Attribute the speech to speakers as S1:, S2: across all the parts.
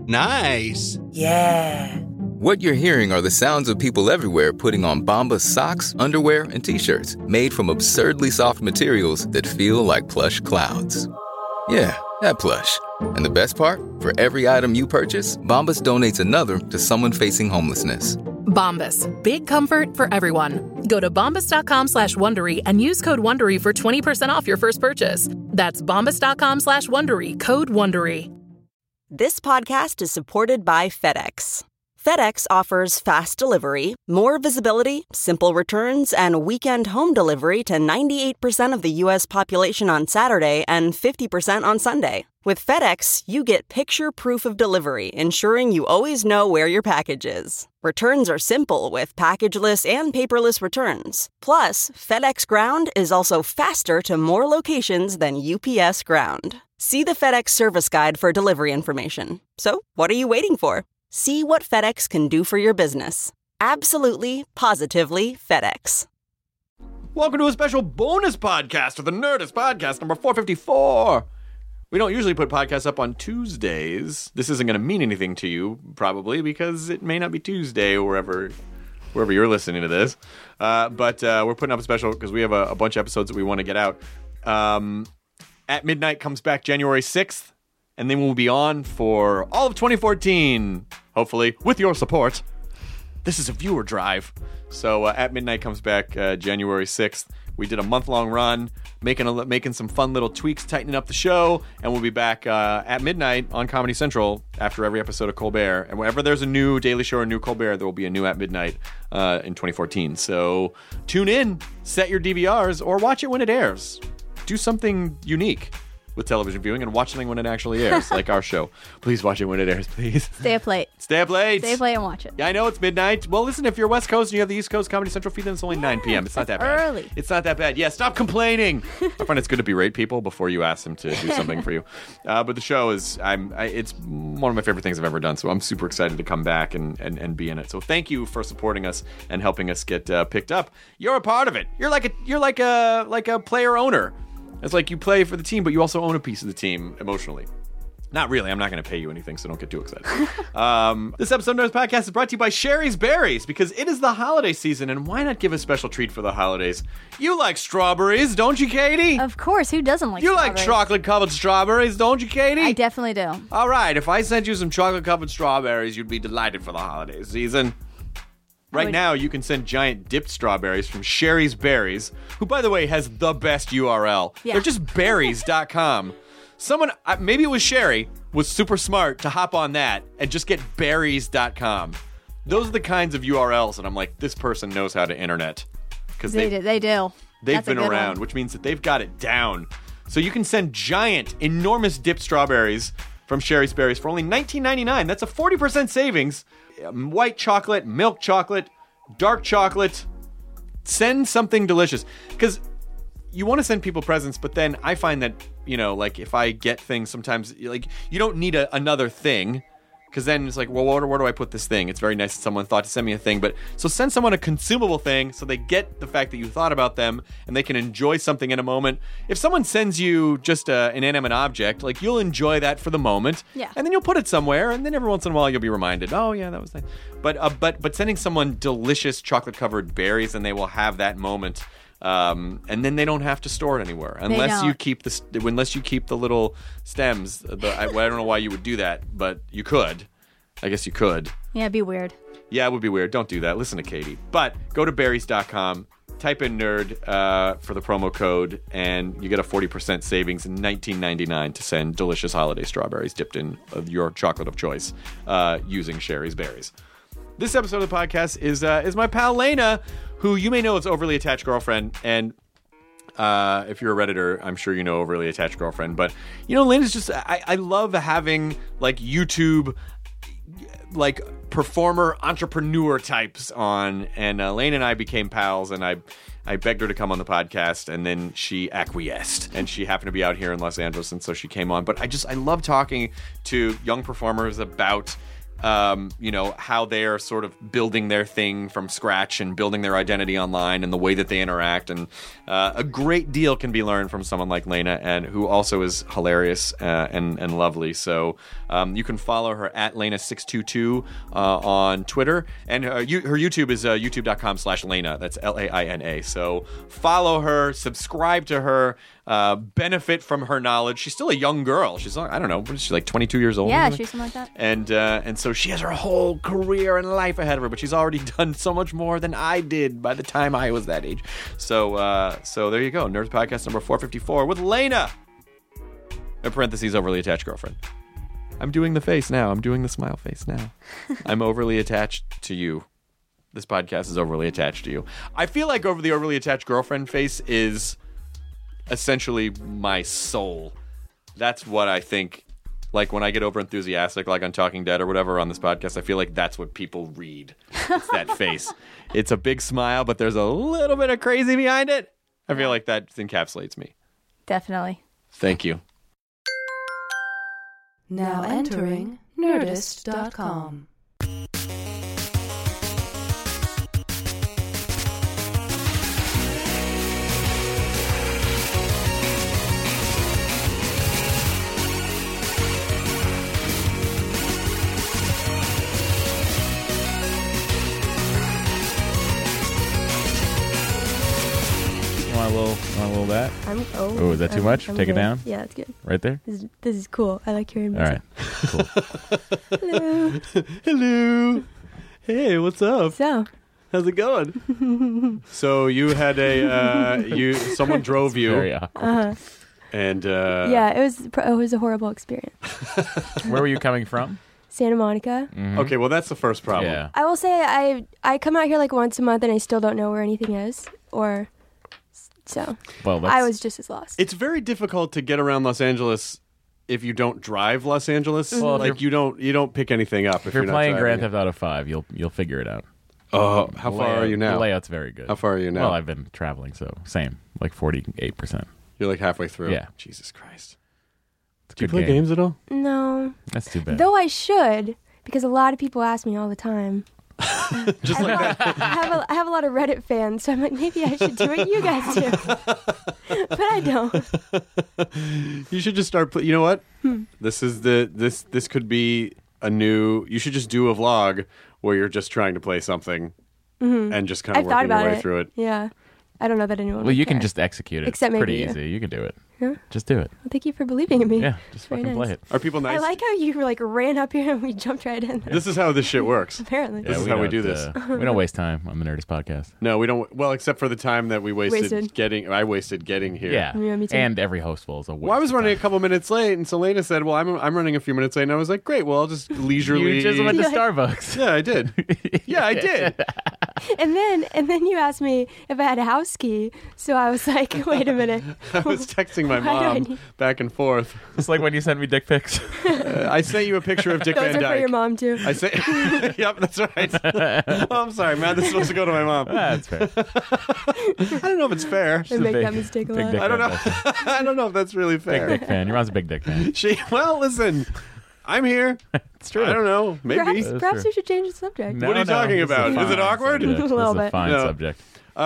S1: Nice.
S2: Yeah.
S3: What you're hearing are the sounds of people everywhere putting on Bombas socks, underwear, and T-shirts made from absurdly soft materials that feel like plush clouds. Yeah, that plush. And the best part? For every item you purchase, Bombas donates another to someone facing homelessness.
S4: Bombas. Big comfort for everyone. Go to bombas.com/Wondery and use code Wondery for 20% off your first purchase. That's bombas.com/Wondery, code Wondery.
S5: This podcast is supported by FedEx. FedEx offers fast delivery, more visibility, simple returns, and weekend home delivery to 98% of the U.S. population on Saturday and 50% on Sunday. With FedEx, you get picture proof of delivery, ensuring you always know where your package is. Returns are simple with packageless and paperless returns. Plus, FedEx Ground is also faster to more locations than UPS Ground. See the FedEx service guide for delivery information. So, what are you waiting for? See what FedEx can do for your business. Absolutely, positively FedEx.
S6: Welcome to a special bonus podcast of the Nerdist Podcast number 454. We don't usually put podcasts up on Tuesdays. This isn't going to mean anything to you, probably, because it may not be Tuesday wherever you're listening to this. But we're putting up a special because we have a bunch of episodes that we want to get out. At Midnight comes back January 6th. And then we'll be on for all of 2014, hopefully, with your support. This is a viewer drive. So At Midnight comes back January 6th. We did a month-long run, making some fun little tweaks, tightening up the show, and we'll be back at midnight on Comedy Central after every episode of Colbert. And whenever there's a new Daily Show or a new Colbert, there will be a new At Midnight in 2014. So tune in, set your DVRs, or watch it when it airs. Do something unique with television viewing and watch something when it actually airs, like our show. Please watch it when it airs, please.
S7: Stay up late.
S6: Stay up late.
S7: Stay up late and watch it.
S6: Yeah, I know it's midnight. Well, listen, if you're West Coast and you have the East Coast Comedy Central feed, then it's only 9 p.m. It's not that bad.
S7: Early.
S6: It's not that bad. Yeah, stop complaining. I find it's good to berate people before you ask them to do something for you. But the show is, it's one of my favorite things I've ever done, so I'm super excited to come back and be in it. So thank you for supporting us and helping us get picked up. You're a part of it. You're like a player owner. It's like you play for the team, but you also own a piece of the team emotionally. Not really. I'm not going to pay you anything, so don't get too excited. This episode of Nerdist Podcast is brought to you by Sherry's Berries, because it is the holiday season, and why not give a special treat for the holidays? You like strawberries, don't you, Katie?
S7: Of course. Who doesn't like
S6: strawberries? You
S7: like
S6: chocolate-covered strawberries, don't you, Katie?
S7: I definitely do.
S6: All right. If I sent you some chocolate-covered strawberries, you'd be delighted for the holiday season. Right now, you can send giant dipped strawberries from Sherry's Berries, who, by the way, has the best URL. Yeah. They're just berries.com. Someone, maybe it was Sherry, was super smart to hop on that and just get berries.com. Those are the kinds of URLs that I'm like, this person knows how to internet. Because
S7: they do.
S6: They've been around, which means that they've got it down. So you can send giant, enormous dipped strawberries from Sherry's Berries for only $19.99. That's a 40% savings. White chocolate, milk chocolate, dark chocolate. Send something delicious. Because you want to send people presents, but then I find that, like if I get things sometimes, like you don't need another thing. Because then it's like, well, where do I put this thing? It's very nice that someone thought to send me a thing. But so send someone a consumable thing so they get the fact that you thought about them and they can enjoy something in a moment. If someone sends you just an inanimate object, like you'll enjoy that for the moment.
S7: Yeah. And
S6: then you'll put it somewhere. And then every once in a while you'll be reminded, oh, yeah, that was nice. But sending someone delicious chocolate-covered berries and they will have that moment. And then they don't have to store it anywhere unless you keep the little stems. I don't know why you would do that, but you could. I guess you could.
S7: Yeah, it'd be weird.
S6: Yeah, it would be weird. Don't do that. Listen to Katie. But go to berries.com, type in nerd for the promo code, and you get a 40% savings in $19.99 to send delicious holiday strawberries dipped in your chocolate of choice using Sherry's Berries. This episode of the podcast is my pal Lena, who you may know as Overly Attached Girlfriend, and if you're a Redditor, I'm sure you know Overly Attached Girlfriend, but Lena's just, I love having like YouTube, like performer entrepreneur types on, and Lena and I became pals, and I begged her to come on the podcast, and then she acquiesced, and she happened to be out here in Los Angeles, and so she came on. But I love talking to young performers about how they're sort of building their thing from scratch and building their identity online and the way that they interact. And a great deal can be learned from someone like Lena, and who also is hilarious and lovely. So you can follow her at Lena622 on Twitter, and her YouTube is youtube.com/Lena. That's Laina. So follow her, subscribe to her, benefit from her knowledge. She's still a young girl. She's, I don't know, what is she, like 22 years old?
S7: Yeah, she's something like that.
S6: And so she has her whole career and life ahead of her, but she's already done so much more than I did by the time I was that age. So there you go. Nerds Podcast number 454 with Lena. In parentheses, overly attached girlfriend. I'm doing the face now. I'm doing the smile face now. I'm overly attached to you. This podcast is overly attached to you. I feel like the overly attached girlfriend face is essentially my soul. That's what I think. Like when I get over enthusiastic, like on Talking Dead or whatever on this podcast, I feel like that's what people read. It's that face. It's a big smile, but there's a little bit of crazy behind it. I feel like that encapsulates me.
S7: Definitely.
S6: Thank you.
S1: Now entering Nerdist.com.
S2: Want a little of that? Oh, is that too much? Take it down?
S8: Yeah, that's good.
S2: Right there?
S8: This is cool. I like hearing
S2: All
S8: music.
S2: right. Cool.
S8: Hello.
S6: Hello. Hey, what's up?
S8: So,
S6: How's it going? So you had someone drove you,
S2: Very awkward.
S6: and
S8: yeah, it was a horrible experience.
S2: Where were you coming from?
S8: Santa Monica.
S2: Mhm.
S6: Okay, well that's the first problem.
S2: Yeah.
S8: I will say I come out here like once a month and I still don't know where anything is, so
S2: Well, that's,
S8: I was just as lost.
S6: It's very difficult to get around Los Angeles if you don't drive Los Angeles.
S2: Well, if
S6: like you don't pick anything up
S2: if you're
S6: not
S2: playing
S6: driving
S2: Grand Theft Auto 5, you'll figure it out.
S6: Oh, how
S2: The
S6: far
S2: layout-
S6: are you now?
S2: The layout's very good.
S6: How far are you now?
S2: Well, I've been traveling, so same, like 48%.
S6: You're like halfway through.
S2: Yeah.
S6: Jesus Christ.
S2: It's a
S6: Do you
S2: good
S6: play
S2: game.
S6: games at all?
S8: No,
S2: That's too bad.
S8: though I should, because a lot of people ask me all the time.
S6: Just like that.
S8: I have a lot of Reddit fans, so I'm like, maybe I should do what you guys do, but I don't.
S6: You should just start. You know what? This is this could be a new. You should just do a vlog where you're just trying to play something and just kind of
S8: I've thought
S6: working your
S8: about
S6: way
S8: it.
S6: through it.
S8: Yeah, I don't know that anyone.
S2: Well,
S8: would
S2: you can
S8: care.
S2: just execute it.
S8: Except
S2: It's pretty
S8: maybe you.
S2: easy. You can do it.
S8: Huh?
S2: Just do it.
S8: Well, thank you for believing in me.
S2: Yeah, just
S8: Very
S2: fucking
S8: nice.
S2: play it.
S6: Are people nice?
S8: I like how you like ran up here and we jumped right in.
S6: This is how this shit works.
S8: Apparently.
S6: This is how we do this.
S2: We don't waste time on the Nerdist podcast.
S6: No, we don't. Well, except for the time that we wasted. I wasted getting here.
S2: Yeah,
S8: Yeah, me too.
S2: and every hostful is a waste.
S6: Well, I was
S2: of
S6: running a
S2: time.
S6: couple minutes late, and Selena said, "Well, I'm running a few minutes late," and I was like, "Great, well, I'll just leisurely."
S2: You just went to
S8: Yeah.
S2: Starbucks.
S6: Yeah, I did. Yeah, I did.
S8: And then you asked me if I had a house key, so I was like, wait a minute.
S6: I was texting my
S8: Why do I
S6: mom
S8: need-
S6: back and forth.
S2: It's like when you sent me dick pics.
S6: I sent you a picture of Dick
S8: Those
S6: Van
S8: are for your
S6: Dyke.
S8: mom too.
S6: I say, yep, that's right. Oh, I'm sorry, man. This is supposed to go to my mom.
S2: That's fair.
S6: I don't know if it's fair.
S8: I make that mistake a
S2: big
S8: lot.
S2: dick
S6: I don't know.
S2: fan.
S6: I don't know if that's really
S2: Big
S6: fair.
S2: dick fan. Your mom's a big dick fan.
S6: Well, listen, I'm here.
S2: It's true.
S6: I don't know. Maybe.
S8: Perhaps you should change the subject.
S2: No,
S6: What are you talking
S2: this
S6: about?
S2: a
S6: Is it
S2: fine
S6: awkward?
S2: subject.
S8: A little
S2: This is
S8: bit.
S2: a fine
S6: No.
S2: subject.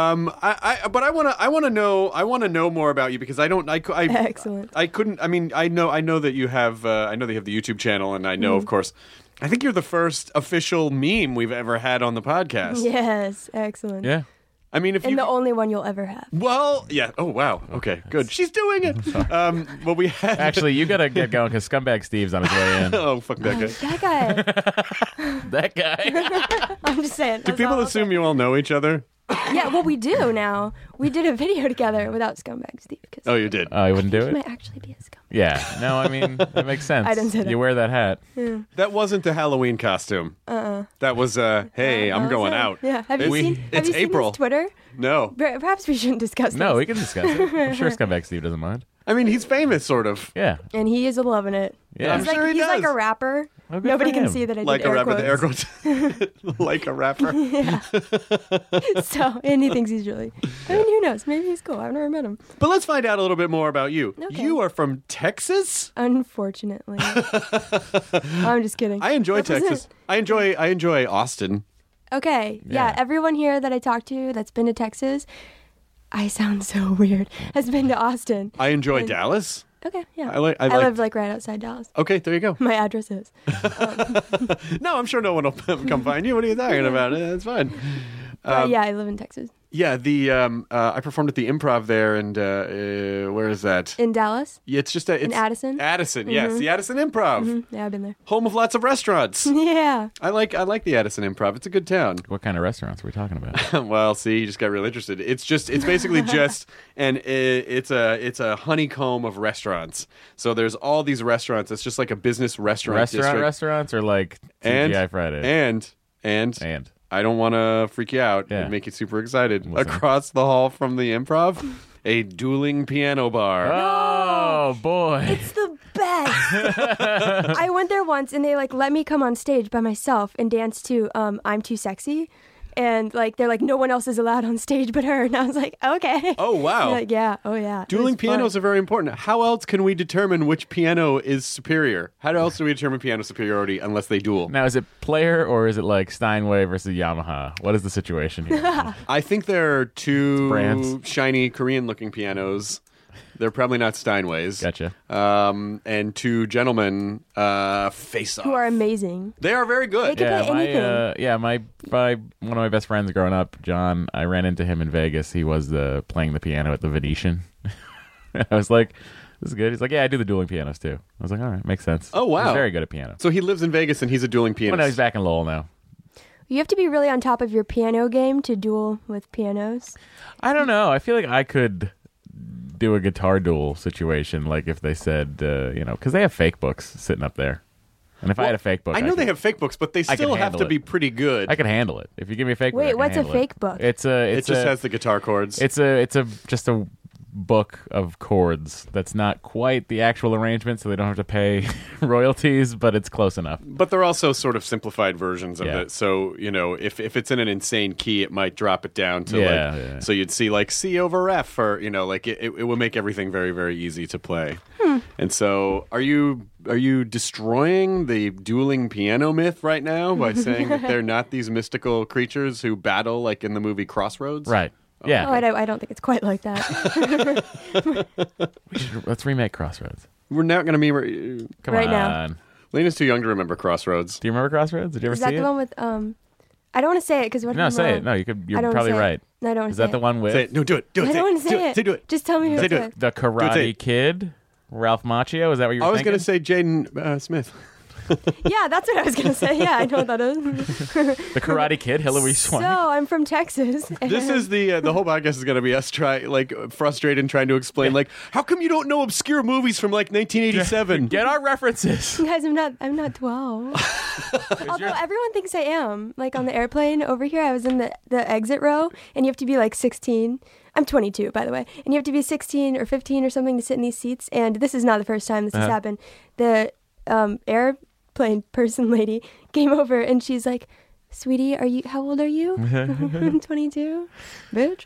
S6: But I want to know more about you because I
S8: Excellent.
S6: I couldn't. I mean, I know that you have. I know that you have the YouTube channel, and I know, of course. I think you're the first official meme we've ever had on the podcast.
S8: Yes, excellent.
S2: Yeah.
S6: I mean, if
S8: And
S6: you.
S8: the only one you'll ever have.
S6: Well, yeah. Oh, wow. Okay, good. She's doing it. Well, we had.
S2: Actually, you gotta get going because Scumbag Steve's on his way in.
S6: Oh, fuck that guy.
S8: That guy.
S2: That guy.
S8: I'm just saying.
S6: Do people assume you all know each other?
S8: Yeah, well, we do now. We did a video together without Scumbag Steve. Cause
S6: Oh, you did.
S2: Oh, you wouldn't do
S8: he
S2: it?
S8: might actually be a scumbag.
S2: Yeah. No, I mean that makes sense.
S8: I didn't say that.
S2: You wear that hat.
S6: That wasn't the Halloween costume. That was. Hey, I'm going out.
S8: Yeah. Have you seen? Have
S6: It's
S8: you seen
S6: April.
S8: his Twitter?
S6: No.
S8: Perhaps we shouldn't discuss
S2: No,
S8: this.
S2: we can discuss it. I'm sure Scumbag Steve doesn't mind.
S6: I mean, he's famous, sort of.
S2: Yeah.
S8: And he is loving it.
S2: Yeah.
S6: I'm sure he
S8: he's like
S6: does.
S8: a rapper.
S2: good
S8: Nobody
S2: for
S8: can
S2: him.
S8: see that I
S6: Like
S8: did
S6: a
S8: air
S6: rapper, the air
S8: quotes.
S6: quotes. Like a rapper.
S8: Yeah. So, and he thinks he's really. I mean, who knows? Maybe he's cool. I've never met him.
S6: But let's find out a little bit more about you.
S8: Okay.
S6: You are from Texas?
S8: Unfortunately. I'm just kidding.
S6: I enjoy
S8: Represent.
S6: Texas. I enjoy Austin.
S8: Okay.
S2: Yeah.
S8: Yeah. Everyone here that I talk to that's been to Texas, I sound so weird, has been to Austin.
S6: I enjoy Dallas.
S8: Okay. Yeah.
S6: I like-
S8: live like right outside Dallas.
S6: Okay, there you go.
S8: My address is.
S6: No, I'm sure no one will come find you. What are you talking about? It's fine.
S8: But yeah, I live in Texas.
S6: Yeah, I performed at the Improv there, and where is that?
S8: In Dallas?
S6: Yeah, it's
S8: In Addison?
S6: Addison, yes, the Addison Improv,
S8: Yeah, I've been there.
S6: home of lots of restaurants.
S8: Yeah.
S6: I like the Addison Improv. It's a good town.
S2: What kind of restaurants are we talking about?
S6: Well, see, you just got real interested. It's basically it's a honeycomb of restaurants. So there's all these restaurants. It's just like a business restaurants
S2: or like TGI Fridays?
S6: And I don't want to freak you out and make you super excited.
S2: Listen.
S6: Across the hall from the Improv, a dueling piano bar.
S2: Oh, boy.
S8: It's the best. I went there once and they let me come on stage by myself and dance to I'm Too Sexy. And they're like, no one else is allowed on stage but her. And I was like, okay.
S6: Oh, wow.
S8: Like, yeah. Oh, yeah.
S6: Dueling pianos are very important. How else can we determine which piano is superior? How else do we determine piano superiority unless they duel?
S2: Now, is it player or is it like Steinway versus Yamaha? What is the situation here?
S6: I think there are two
S2: Brands.
S6: shiny Korean-looking pianos. They're probably not Steinways.
S2: Gotcha.
S6: And two gentlemen face off.
S8: Who are amazing.
S6: They are very good.
S8: They can play anything.
S2: my one of my best friends growing up, John, I ran into him in Vegas. He was playing the piano at the Venetian. I was like, this is good. He's like, yeah, I do the dueling pianos too. I was like, all right, makes sense.
S6: Oh, wow.
S2: He's very good at piano.
S6: So he lives in Vegas and he's a dueling pianist.
S2: Well, no, he's back in Lowell now.
S8: You have to be really on top of your piano game to duel with pianos.
S2: I don't know. I feel like I could do a guitar duel situation, like if they said, because they have fake books sitting up there. And if I had a fake book,
S6: I know they have fake books, but they still have to be pretty good.
S2: I could handle it. If you give me a fake book,
S8: Wait,
S2: I can
S8: what's a
S2: handle
S8: fake
S2: it.
S8: book?
S6: It just has the guitar chords.
S2: It's just a book of chords that's not quite the actual arrangement, so they don't have to pay royalties, but it's close enough.
S6: But they're also sort of simplified versions of it. So, if it's in an insane key, it might drop it down to so you'd see like C over F, or it will make everything very, very easy to play. And so are you destroying the dueling piano myth right now by saying that they're not these mystical creatures who battle like in the movie Crossroads?
S2: Right. Yeah.
S8: Oh, I don't think it's quite like that.
S2: Let's remake Crossroads.
S6: We're not going to be...
S2: Come
S8: Right
S2: on.
S8: now.
S6: Lena's too young to remember Crossroads.
S2: Do you remember Crossroads? Did you ever
S8: Is
S2: see
S8: that
S2: it?
S8: the one with I don't want to say it because what if
S2: No,
S8: I'm
S2: say
S8: wrong?
S2: it. No, you're
S8: I don't
S2: probably
S8: wanna say
S2: right.
S8: it. No, I don't want
S2: Is
S8: to say
S2: that the
S8: it.
S2: one with
S6: Say it. No, do it. Do it.
S8: I
S6: Say
S8: don't
S6: it.
S8: want to say it.
S6: Say do it.
S8: Just tell me who
S6: Say
S8: it's
S6: do it.
S8: with.
S2: the Karate Kid? Ralph Macchio? Is that what you were
S6: I was
S2: thinking?
S6: going to say Jaden Smith.
S8: Yeah, that's what I was going to say. Yeah, I know what that is.
S2: The Karate Kid, Hillary Swank.
S8: So, I'm from Texas.
S6: This is the whole podcast is going to be us frustrated and trying to explain how come you don't know obscure movies from 1987?
S2: Get our references.
S8: Guys, I'm not 12. Although everyone thinks I am. Like on the airplane over here, I was in the exit row, and you have to be 16. I'm 22, by the way. And you have to be 16 or 15 or something to sit in these seats. And this is not the first time this has happened. The airplane person lady came over, and she's like, sweetie, how old are you? I'm 22. Bitch.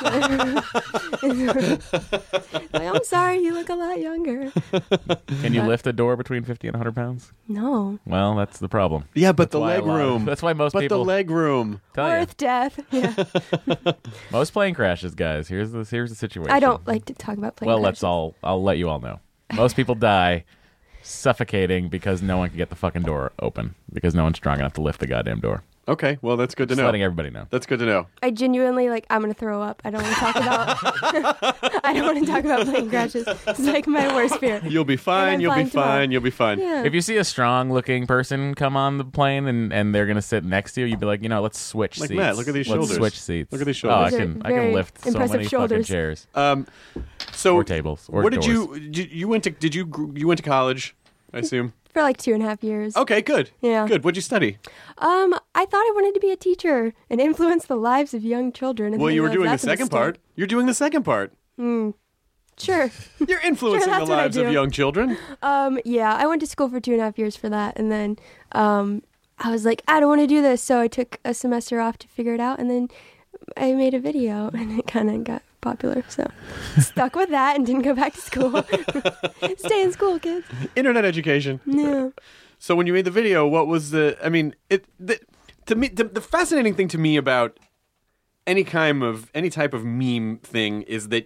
S8: I'm sorry, you look a lot younger.
S2: Can you lift a door between 50 and 100 pounds?
S8: No.
S2: Well, that's the problem.
S6: Yeah, but
S2: That's why a lot of- That's why most people...
S6: the leg room.
S2: Tell you.
S8: Birth, death. Yeah.
S2: Most plane crashes, guys. Here's the situation.
S8: I don't like to talk about plane
S2: Well,
S8: crashes.
S2: I'll let you all know. Most people die suffocating because no one can get the fucking door open because no one's strong enough to lift the goddamn door.
S6: Okay, well, that's good to
S2: Just
S6: know.
S2: letting everybody know.
S6: That's good to know.
S8: I genuinely I'm gonna throw up. I don't want to talk about. I don't want to talk about plane crashes. It's my worst fear.
S6: You'll be fine.
S8: I'm
S6: You'll be
S8: fine tomorrow.
S6: fine. You'll be fine.
S8: Yeah.
S2: If you see a strong-looking person come on the plane and they're gonna sit next to you, you'd be like, let's switch
S6: Like
S2: seats.
S6: Matt, look at these
S2: Let's
S6: shoulders.
S2: switch seats.
S6: Look at these
S2: Oh, I
S6: shoulders.
S2: can
S8: Very
S2: lift so
S8: impressive
S2: many
S8: shoulders.
S2: fucking chairs
S6: So
S2: or tables or
S6: what
S2: doors.
S6: you went to college? I assume.
S8: For 2.5 years.
S6: Okay, good.
S8: Yeah.
S6: Good. What'd you study?
S8: I thought I wanted to be a teacher and influence the lives of young children. And
S6: Well,
S8: then
S6: you were
S8: realized
S6: doing the
S8: that's a
S6: second
S8: mistake.
S6: part. You're doing the second part.
S8: Sure.
S6: You're influencing
S8: Sure,
S6: the
S8: that's what I
S6: lives of
S8: do.
S6: young children.
S8: Yeah, I went to school for 2.5 years for that, and then I was like, I don't want to do this, so I took a semester off to figure it out, and then I made a video, and it kind of got popular, so stuck with that and didn't go back to school. Stay in school, kids.
S6: Internet education.
S8: Yeah.
S6: So when you made the video, what was the fascinating thing to me about any type of meme thing is that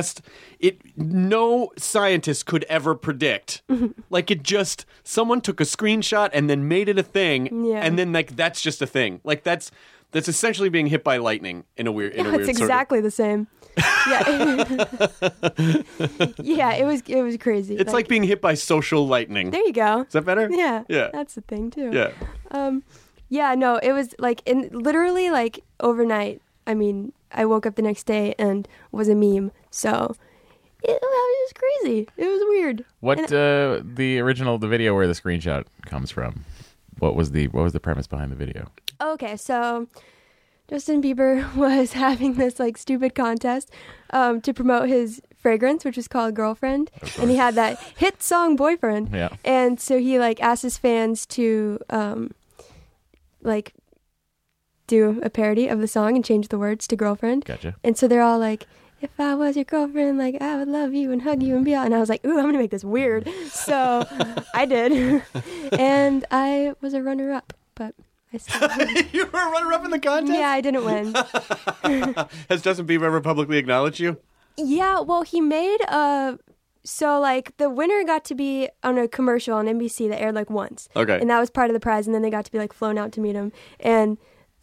S6: no scientist could ever predict. Like someone took a screenshot and then made it a thing,
S8: Yeah.
S6: and then like that's just a thing. Like that's essentially being hit by lightning in a weird.
S8: It's exactly the same. Yeah. Yeah, it was crazy.
S6: It's like being hit by social lightning.
S8: There you go.
S6: Is that better?
S8: Yeah.
S6: Yeah.
S8: That's the thing too.
S6: Yeah.
S8: Yeah, no, it was like literally like overnight. I mean, I woke up the next day and was a meme. So it was crazy. It was weird.
S2: What the video where the screenshot comes from? What was the premise behind the video?
S8: Okay, so Justin Bieber was having this like stupid contest to promote his fragrance, which was called Girlfriend, and he had that hit song Boyfriend.
S2: Yeah.
S8: And so he like asked his fans to like do a parody of the song and change the words to Girlfriend.
S2: Gotcha.
S8: And so they're all like, if I was your girlfriend, like I would love you and hug you and be all. And I was like, ooh, I'm gonna make this weird. So I did, and I was a runner-up, but I still
S6: You were a runner-up in the contest?
S8: yeah, I didn't win.
S6: Has Justin Bieber ever publicly acknowledged you?
S8: Yeah, well, he made so like the winner got to be on a commercial on NBC that aired like once.
S6: Okay.
S8: And that was part of the prize, and then they got to be like flown out to meet him, and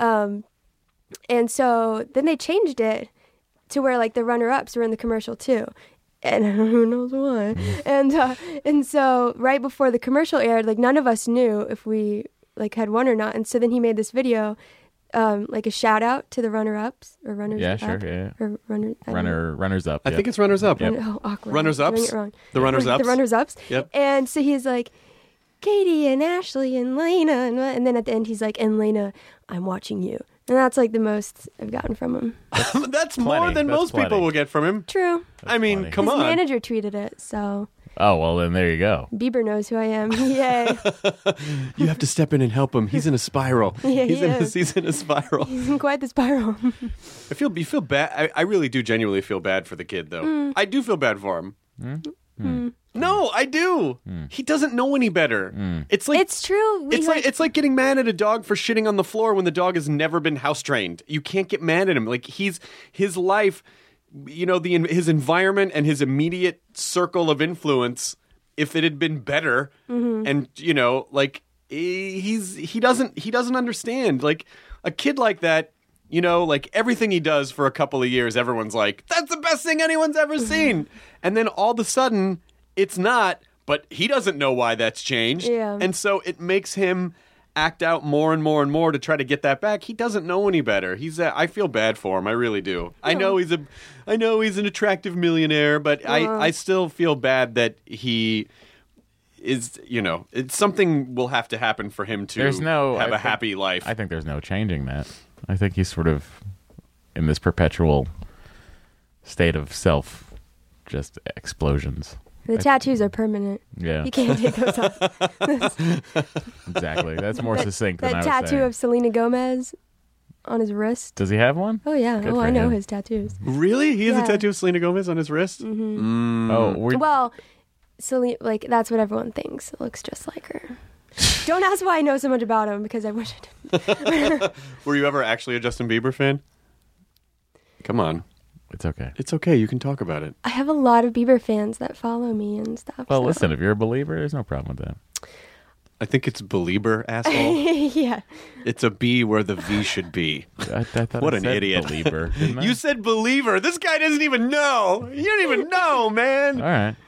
S8: so then they changed it to where like the runner-ups were in the commercial too. And who knows why. And so right before the commercial aired, like none of us knew if we like had won or not. And so then he made this video, like a shout out to the runner-ups or runners
S2: Yeah,
S8: up.
S2: sure, yeah.
S8: Or
S2: runners up.
S6: I think it's runners-up.
S2: Yep.
S8: Oh, awkward.
S6: Runners-ups?
S8: I'm doing it wrong.
S6: The runners-ups?
S8: The runners-ups.
S6: Yep.
S8: And so he's like, Katie and Ashley and Lena. And then at the end he's like, and Lena, I'm watching you. And that's like the most I've gotten from him.
S6: That's more than most people will get from him.
S8: True.
S6: I mean,
S2: plenty.
S6: come
S8: His
S6: on.
S8: manager tweeted it, so
S2: Oh, well, then there you go.
S8: Bieber knows who I am. Yay.
S6: You have to step in and help him. He's in a spiral.
S8: Yeah,
S6: he's in a spiral.
S8: He's in quite the spiral.
S6: You feel bad. I really do genuinely feel bad for the kid, though. I do feel bad for him. No, I do. He doesn't know any better. It's like
S8: It's true.
S6: It's like getting mad at a dog for shitting on the floor when the dog has never been house trained. You can't get mad at him. Like his life, you know, his environment and his immediate circle of influence. If it had been better, and you know, like he doesn't understand. Like a kid like that, you know, like everything he does for a couple of years, everyone's like, that's the best thing anyone's ever seen. And then all of a sudden, it's not, but he doesn't know why that's changed.
S8: Yeah.
S6: And so it makes him act out more and more and more to try to get that back. He doesn't know any better. I feel bad for him. I really do. I know he's an attractive millionaire, but I still feel bad that he is, you know, something will have to happen for him to have a happy life.
S2: I think there's no changing that. I think he's sort of in this perpetual state of self just explosions.
S8: The tattoos are permanent.
S2: Yeah.
S8: You can't take those off.
S2: Exactly. That's more succinct than I
S8: That
S2: was
S8: tattoo
S2: saying.
S8: of Selena Gomez on his wrist.
S2: Does he have one?
S8: Oh, yeah.
S2: Good
S8: Oh,
S2: for
S8: I know
S2: him.
S8: his tattoos.
S6: Really? He has a
S8: Yeah.
S6: tattoo of Selena Gomez on his wrist?
S2: Oh,
S8: Well, Selena, like, that's what everyone thinks. It looks just like her. Don't ask why I know so much about him, because I wish I didn't.
S6: Were you ever actually a Justin Bieber fan? Come on.
S2: it's okay.
S6: It's okay. You can talk about it.
S8: I have a lot of Bieber fans that follow me and stuff.
S2: Well,
S8: so.
S2: listen, if you're a believer, there's no problem with that.
S6: I think it's Belieber, asshole.
S8: Yeah.
S6: It's a B where the V should be.
S2: I thought
S6: What
S2: I
S6: an
S2: said
S6: idiot.
S2: believer, didn't I?
S6: You said Believer. This guy doesn't even know. You don't even know, man.
S2: All right.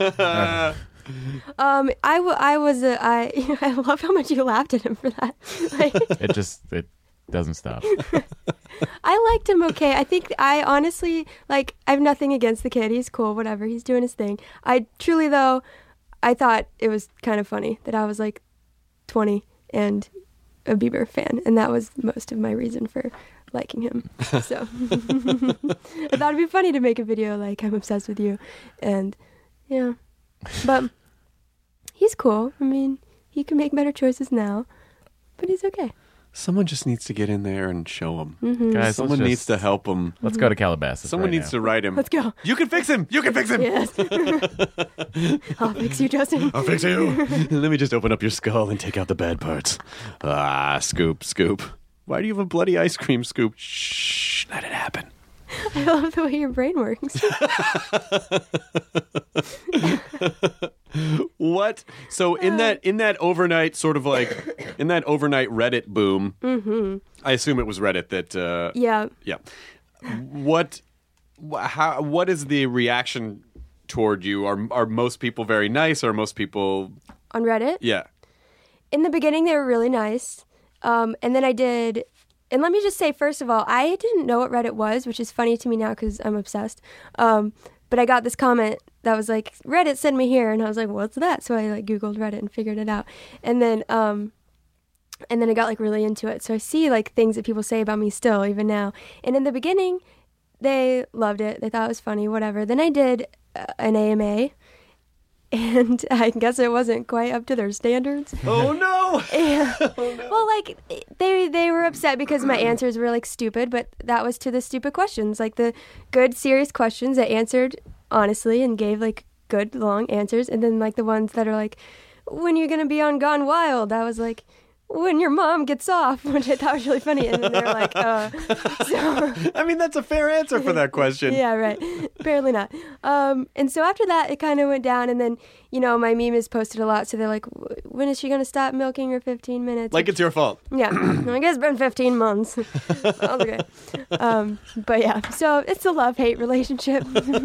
S8: I love how much you laughed at him for that. Like,
S2: It doesn't stop.
S8: I liked him okay. I think I honestly, like, I have nothing against the kid. He's cool, whatever. He's doing his thing. I truly, though, I thought it was kind of funny that I was like 20 and a Bieber fan. And that was most of my reason for liking him. So I thought it'd be funny to make a video like I'm obsessed with you, and yeah, but he's cool. I mean, he can make better choices now, but he's okay.
S9: Someone just needs to get in there and show him.
S8: Mm-hmm.
S2: Guys,
S9: Someone
S2: let's
S9: needs to help him.
S2: Let's go to Calabasas.
S9: Someone
S2: right
S9: needs
S2: now.
S9: to write him.
S8: Let's go.
S9: You can fix him. You can fix him.
S8: Yes. I'll fix you, Justin.
S9: I'll fix you. Let me just open up your skull and take out the bad parts. Scoop. Why do you have a bloody ice cream scoop? Shh, let it happen.
S8: I love the way your brain works.
S9: What? So in that overnight sort of like in that overnight Reddit boom, I assume it was Reddit that.
S8: Yeah.
S9: Yeah. What is the reaction toward you? Are most people very nice? Or are most people?
S8: On Reddit?
S9: Yeah.
S8: In the beginning, they were really nice. And then I did... And let me just say, first of all, I didn't know what Reddit was, which is funny to me now because I'm obsessed. But I got this comment that was like, Reddit sent me here. And I was like, what's that? So I like Googled Reddit and figured it out. And then I got like really into it. So I see like things that people say about me still, even now. And in the beginning, they loved it. They thought it was funny, whatever. Then I did an AMA. And I guess it wasn't quite up to their standards.
S9: Oh no!
S8: Well, like they were upset because my answers were like stupid, but that was to the stupid questions, like the good, serious questions that answered honestly and gave like good, long answers, and then like the ones that are like, "When you're gonna be on Gone Wild?" I was like, "When your mom gets off," which I thought was really funny, and then they're like, So,
S9: I mean, that's a fair answer for that question.
S8: yeah, right. Apparently not. And so after that, it kind of went down, and then, you know, my meme is posted a lot, so they're like, when is she going to stop milking her 15 minutes?
S9: Like it's your fault.
S8: Yeah. I guess it's been 15 months. Well, okay. But yeah, so it's a love-hate relationship.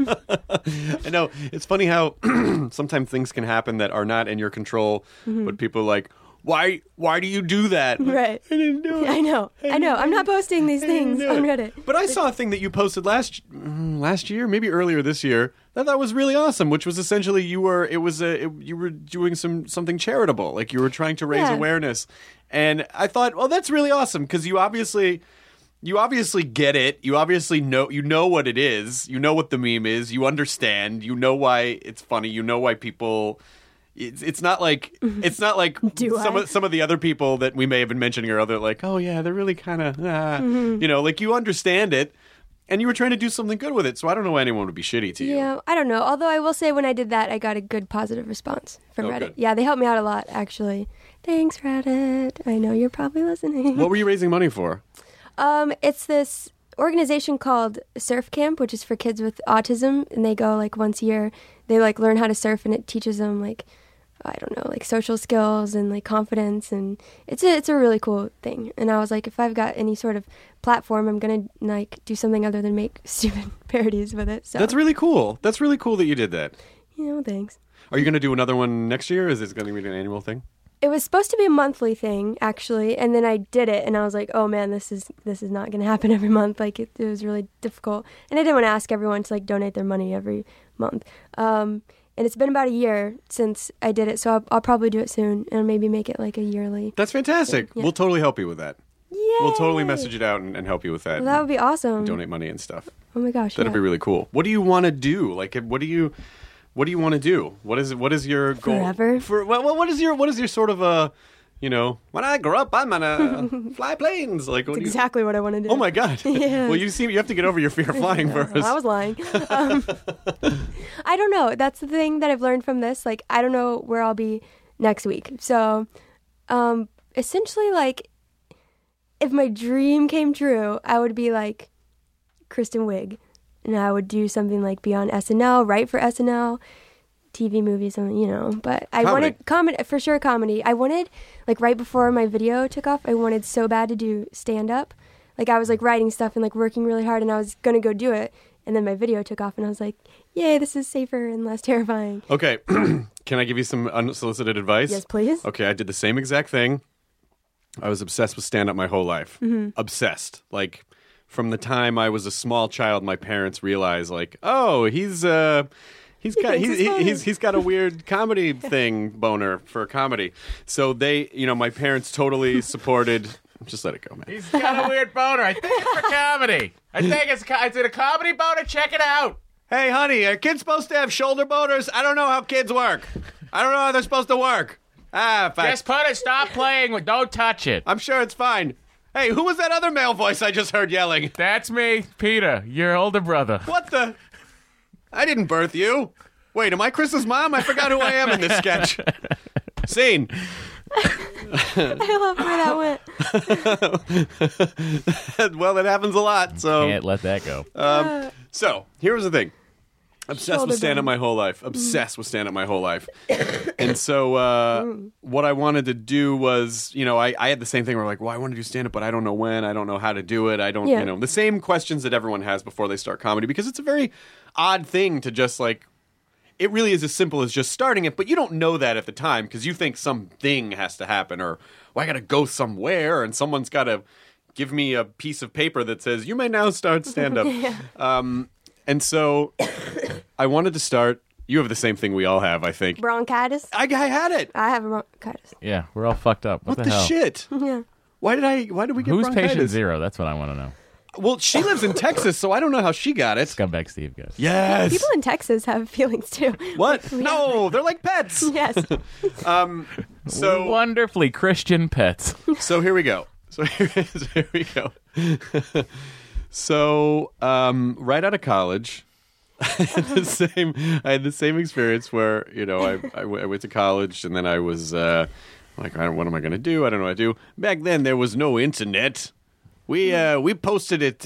S9: I know. It's funny how sometimes things can happen that are not in your control, but people are like, why do you do that?
S8: Right.
S9: I didn't do it.
S8: I know. I'm not posting these things on Reddit.
S9: But I saw a thing that you posted last year, maybe earlier this year, that I thought was really awesome, which was essentially you were doing something charitable, like you were trying to raise awareness. And I thought, well, that's really awesome because you obviously get it. You obviously know what it is. You know what the meme is. You understand. You know why it's funny. You know why people. It's not like some of the other people that we may have been mentioning are like, oh yeah, they're really kind of you know, like you understand it and you were trying to do something good with it. So I don't know why anyone would be shitty to you.
S8: Yeah, I don't know. Although I will say when I did that, I got a good positive response from Reddit.
S9: Good.
S8: Yeah, they helped me out a lot actually. Thanks, Reddit. I know you're probably listening.
S9: What were you raising money for?
S8: It's this organization called Surf Camp, which is for kids with autism, and they go like once a year. They like learn how to surf, and it teaches them like, I don't know, like social skills and like confidence, and it's a really cool thing. And I was like, if I've got any sort of platform, I'm gonna like do something other than make stupid parodies with it. So
S9: That's really cool. That's really cool that you did that.
S8: You know, thanks.
S9: Are you going to do another one next year? Is this going to be an annual thing?
S8: It was supposed to be a monthly thing, actually, and then I did it, and I was like, oh man, this is not going to happen every month. Like, it was really difficult. And I didn't want to ask everyone to, like, donate their money every month. And it's been about a year since I did it, so I'll probably do it soon, and maybe make it, like, a yearly.
S9: That's fantastic.
S8: Yeah.
S9: We'll totally help you with that.
S8: Yay!
S9: We'll totally message it out and help you with that.
S8: Well, that would be awesome.
S9: Donate money and stuff.
S8: Oh my gosh,
S9: That'd be really cool. What do you want to do? Like, what do you want to do? What is your goal?
S8: Forever?
S9: What is your sort of a, you know, when I grow up, I'm gonna fly planes. Like,
S8: That's exactly what I want to do.
S9: Oh my god!
S8: Yeah.
S9: Well, you have to get over your fear of flying first.
S8: I was lying. I don't know. That's the thing that I've learned from this. Like, I don't know where I'll be next week. So, essentially, like, if my dream came true, I would be like Kristen Wiig, and I would do something like be on SNL, write for SNL, TV movies, you know. But I wanted comedy, for sure, comedy. I wanted, like, right before my video took off, I wanted so bad to do stand-up. Like, I was, like, writing stuff and, like, working really hard, and I was going to go do it. And then my video took off, and I was like, yay, this is safer and less terrifying.
S9: Okay. Can I give you some unsolicited advice?
S8: Yes, please.
S9: Okay, I did the same exact thing. I was obsessed with stand-up my whole life.
S8: Mm-hmm.
S9: Obsessed. Like, from the time I was a small child, my parents realized, like, oh, he's got a weird comedy thing, boner for comedy. So they, you know, my parents totally supported Just let it go, man.
S2: He's got a weird boner. I think it's for comedy. I think it's a comedy boner. Check it out.
S9: Hey, honey, are kids supposed to have shoulder boners? I don't know how kids work. I don't know how they're supposed to work. Fine.
S2: Just put it. Stop playing with. Don't touch it.
S9: I'm sure it's fine. Hey, who was that other male voice I just heard yelling?
S2: That's me, Peter, your older brother.
S9: What the? I didn't birth you. Wait, am I Chris's mom? I forgot who I am in this sketch. Scene.
S8: I love where that went.
S9: Well, it happens a lot, so.
S2: Can't let that go.
S9: So, here was the thing. Obsessed
S8: Shoulder
S9: with stand-up
S8: bone.
S9: my whole life. Obsessed with stand-up my whole life. And so what I wanted to do was, I had the same thing where like, well, I want to do stand-up, but I don't know when. I don't know how to do it. I don't,
S8: Yeah.
S9: The same questions that everyone has before they start comedy, because it's a very odd thing to just like, it really is as simple as just starting it, but you don't know that at the time because you think something has to happen or, well, I got to go somewhere and someone's got to give me a piece of paper that says, you may now start stand-up. And so I wanted to start. You have the same thing we all have, I think.
S8: Bronchitis.
S9: I had it.
S8: I have bronchitis.
S2: Yeah, we're all fucked up. What
S9: What
S2: the
S9: the
S2: hell?
S9: shit?
S8: Yeah.
S9: Why did we get
S2: Who's
S9: bronchitis?
S2: patient zero? That's what I want to know.
S9: Well, she lives in Texas, so I don't know how she got it.
S2: Scumbag Steve, guys.
S9: Yes.
S8: People in Texas have feelings too.
S9: What? No, they're like pets.
S8: Yes.
S9: So
S2: Wonderfully Christian pets.
S9: So here we go. Here we go. So right out of college, I had the same experience where I went to college and then I was like, what am I going to do? I don't know what to do. Back then there was no internet. We posted it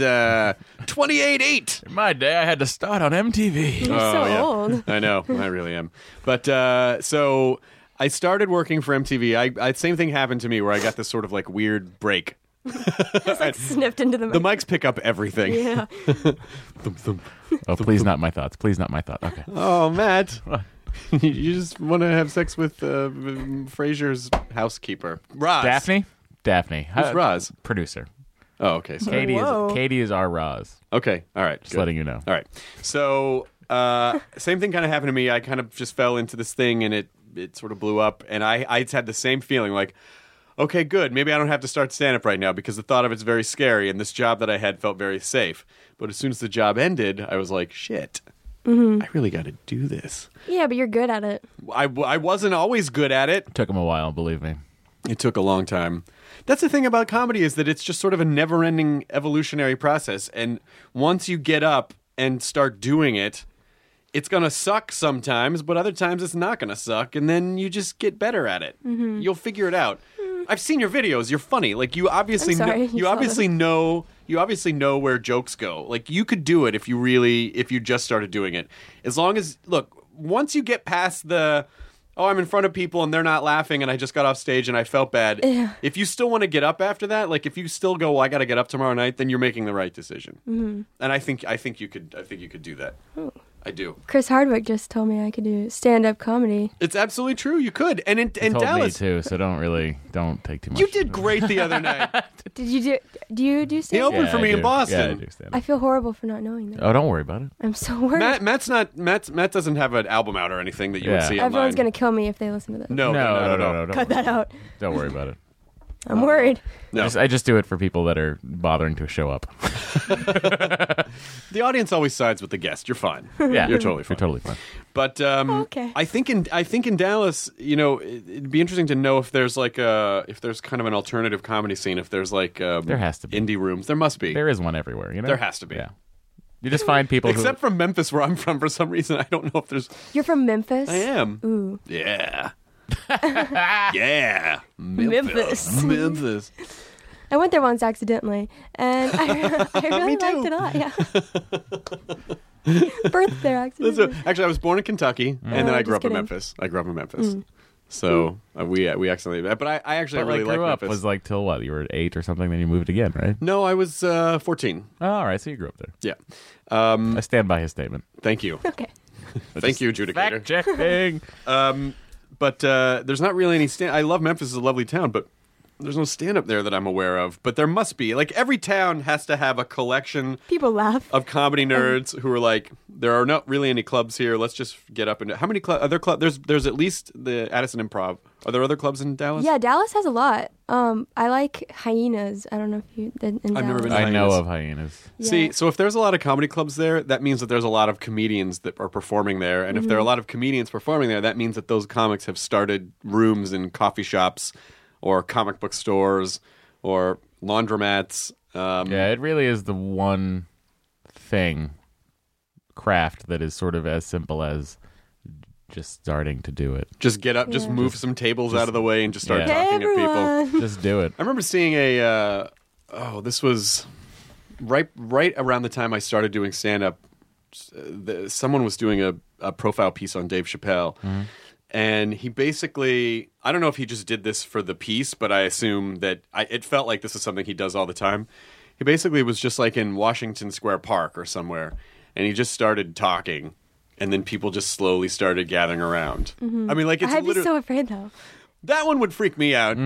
S9: 28.8.
S2: In my day, I had to start on MTV.
S8: You're so old.
S9: I know, I really am. But so I started working for MTV. Same thing happened to me where I got this sort of like weird break.
S8: Just like sniffed into the
S9: The
S8: mic.
S9: mics pick up everything.
S8: Yeah.
S9: Thump, thump.
S2: Oh, please not my thoughts. Please not my thoughts. Okay.
S9: Oh, Matt. You just want to have sex with Frasier's housekeeper. Roz.
S2: Daphne.
S9: Who's Roz?
S2: Producer.
S9: Oh, okay. Sorry.
S8: Whoa.
S2: Katie is our Roz.
S9: Okay. All right.
S2: Just letting you know.
S9: All right. So, same thing kind of happened to me. I kind of just fell into this thing and it sort of blew up. And I had the same feeling like, okay, good. Maybe I don't have to start stand-up right now because the thought of it's very scary and this job that I had felt very safe. But as soon as the job ended, I was like, shit, I really got to do this.
S8: Yeah, but you're good at it.
S9: I wasn't always good at it.
S2: Took him a while, believe me.
S9: It took a long time. That's the thing about comedy is that it's just sort of a never-ending evolutionary process. And once you get up and start doing it, it's going to suck sometimes, but other times it's not going to suck. And then you just get better at it. Mm-hmm. You'll figure it out. I've seen your videos. You're funny. Like you obviously
S8: I'm sorry,
S9: you obviously know where jokes go. Like you could do it if you just started doing it. As long as once you get past the I'm in front of people and they're not laughing and I just got off stage and I felt bad.
S8: Yeah.
S9: If you still want to get up after that, like if you still go, well, I got to get up tomorrow night, then you're making the right decision. Mm-hmm. And I think you could do that.
S8: Oh.
S9: I do.
S8: Chris Hardwick just told me I could do stand-up comedy.
S9: It's absolutely true. You could. And in
S2: Told
S9: Dallas,
S2: me too, so don't take too much.
S9: you did great the other night.
S8: Did you do you do
S9: He
S8: stand-up?
S9: opened for
S2: I
S9: me in
S2: do.
S9: Boston.
S2: Yeah, I do stand-up.
S8: I feel horrible for not knowing that.
S2: Oh, don't worry about it.
S8: I'm so worried.
S9: Matt doesn't have an album out or anything that you would
S2: Yeah.
S9: see
S8: Everyone's
S9: online.
S8: going to kill me if they listen to this.
S9: No.
S2: Don't
S8: Cut that out.
S2: Don't worry about it.
S8: I'm worried.
S9: No.
S2: I just do it for people that are bothering to show up.
S9: The audience always sides with the guest. You're fine.
S2: Yeah,
S9: You're totally fine.
S2: You're totally fine.
S9: But
S8: okay.
S9: I think in Dallas, it'd be interesting to know if there's like if there's kind of an alternative comedy scene. If there's like
S2: There has to be.
S9: indie rooms. There must be.
S2: There is one everywhere.
S9: There has to be.
S2: Yeah. You just find people
S9: Except from Memphis, where I'm from. For some reason, I don't know if there's.
S8: You're from Memphis?
S9: I am.
S8: Ooh.
S9: Yeah. Yeah.
S8: Memphis.
S9: Memphis.
S8: I went there once accidentally, and I really
S9: Me too.
S8: liked it a lot. Yeah. Birth there accidentally.
S9: Actually, I was born in Kentucky, and then I grew
S8: just
S9: up in
S8: kidding.
S9: Memphis. So we accidentally. But I actually
S2: But
S9: really
S2: like grew
S9: like
S2: up
S9: Memphis.
S2: was like till what? You were 8 or something, then you moved again, right?
S9: No, I was 14.
S2: Oh, all right, so you grew up there.
S9: Yeah.
S2: I stand by his statement.
S9: Thank you.
S8: Okay.
S9: Thank you, adjudicator.
S2: Fact checking.
S9: But there's not really any I love Memphis. It's a lovely town, but There's no stand-up there that I'm aware of, but there must be. Like, every town has to have a collection
S8: People laugh.
S9: of comedy nerds who are like, there are not really any clubs here. Let's just get up into how many other clubs? There's at least the Addison Improv. Are there other clubs in Dallas?
S8: Yeah, Dallas has a lot. I like Hyenas. I don't know if you did in
S9: I've never
S8: Dallas.
S9: been to
S2: I know
S9: Hyenas.
S2: of Hyenas.
S8: Yeah.
S9: See, so if there's a lot of comedy clubs there, that means that there's a lot of comedians that are performing there. And if there are a lot of comedians performing there, that means that those comics have started rooms in coffee shops or comic book stores or laundromats.
S2: Yeah, it really is the one craft that is sort of as simple as just starting to do it.
S9: Just get up, just move some tables out of the way and just start
S2: Yeah.
S9: talking
S8: Hey,
S9: at people.
S8: everyone.
S2: Just do it.
S9: I remember seeing this was right around the time I started doing stand-up. Someone was doing a profile piece on Dave Chappelle. And he basically, I don't know if he just did this for the piece, but I assume that it felt like this is something he does all the time. He basically was just like in Washington Square Park or somewhere, and he just started talking, and then people just slowly started gathering around. I mean, like, it's
S8: I'd be
S9: literally...
S8: so afraid though.
S9: That one would freak me out.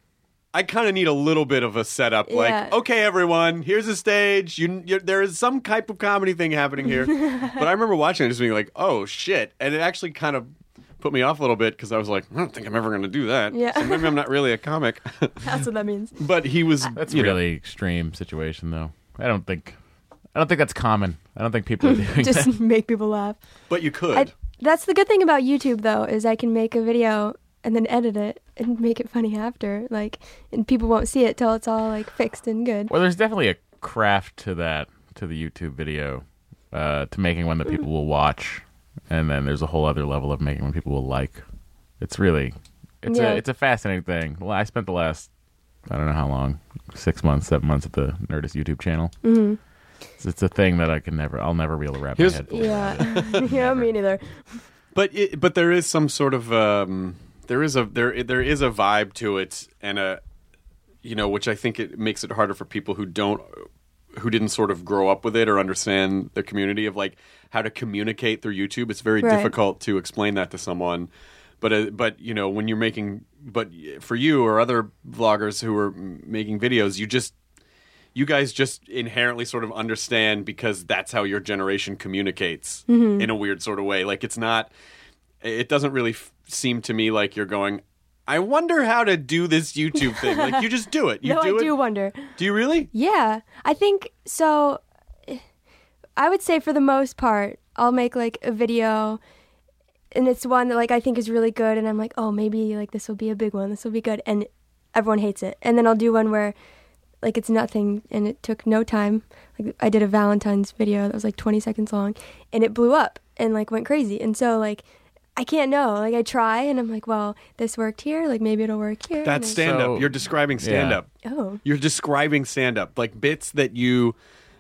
S9: I kind of need a little bit of a setup.
S8: Yeah.
S9: Like, okay, everyone, here's a stage. There is some type of comedy thing happening here. But I remember watching it just being like, oh, shit. And it actually kind of put me off a little bit because I was like, I don't think I'm ever going to do that.
S8: Yeah.
S9: So maybe I'm not really a comic.
S8: That's what that means.
S9: But he was...
S2: That's a really extreme situation, though. I don't think that's common. I don't think people are doing
S8: Just
S2: that.
S8: make people laugh.
S9: But you could.
S8: That's the good thing about YouTube, though, is I can make a video and then edit it and make it funny after. Like, and people won't see it till it's all like fixed and good.
S2: Well, there's definitely a craft to that, to the YouTube video, to making one that people will watch, and then there's a whole other level of making one people will like. It's really, it's a fascinating thing. Well, I spent the last, I don't know how long, 6 months, 7 months at the Nerdist YouTube channel.
S8: Mm-hmm.
S2: It's a thing that I'll never be able to wrap my head.
S8: Yeah, yeah, me neither.
S9: But there is some sort of there is a vibe to it, and which I think it makes it harder for people who didn't sort of grow up with it or understand the community of like how to communicate through YouTube. It's very difficult to explain that to someone. But when you're making, but for you or other vloggers who are making videos, you guys just inherently sort of understand because that's how your generation communicates in a weird sort of way. Like it doesn't really seem to me like you're going, I wonder how to do this YouTube thing. Like, you just do it.
S8: I do wonder.
S9: Do you really?
S8: Yeah, I think so. I would say for the most part, I'll make like a video, and it's one that like I think is really good, and I'm like, oh, maybe like this will be a big one. This will be good, and everyone hates it. And then I'll do one where like it's nothing, and it took no time. Like I did a Valentine's video that was like 20 seconds long, and it blew up and like went crazy. And so like I can't know. Like I try, and I'm like, well, this worked here. Like maybe it'll work here.
S9: That's
S8: And
S9: stand-up.
S2: So-
S9: You're describing stand-up.
S8: Oh.
S9: You're describing stand-up. Like bits that you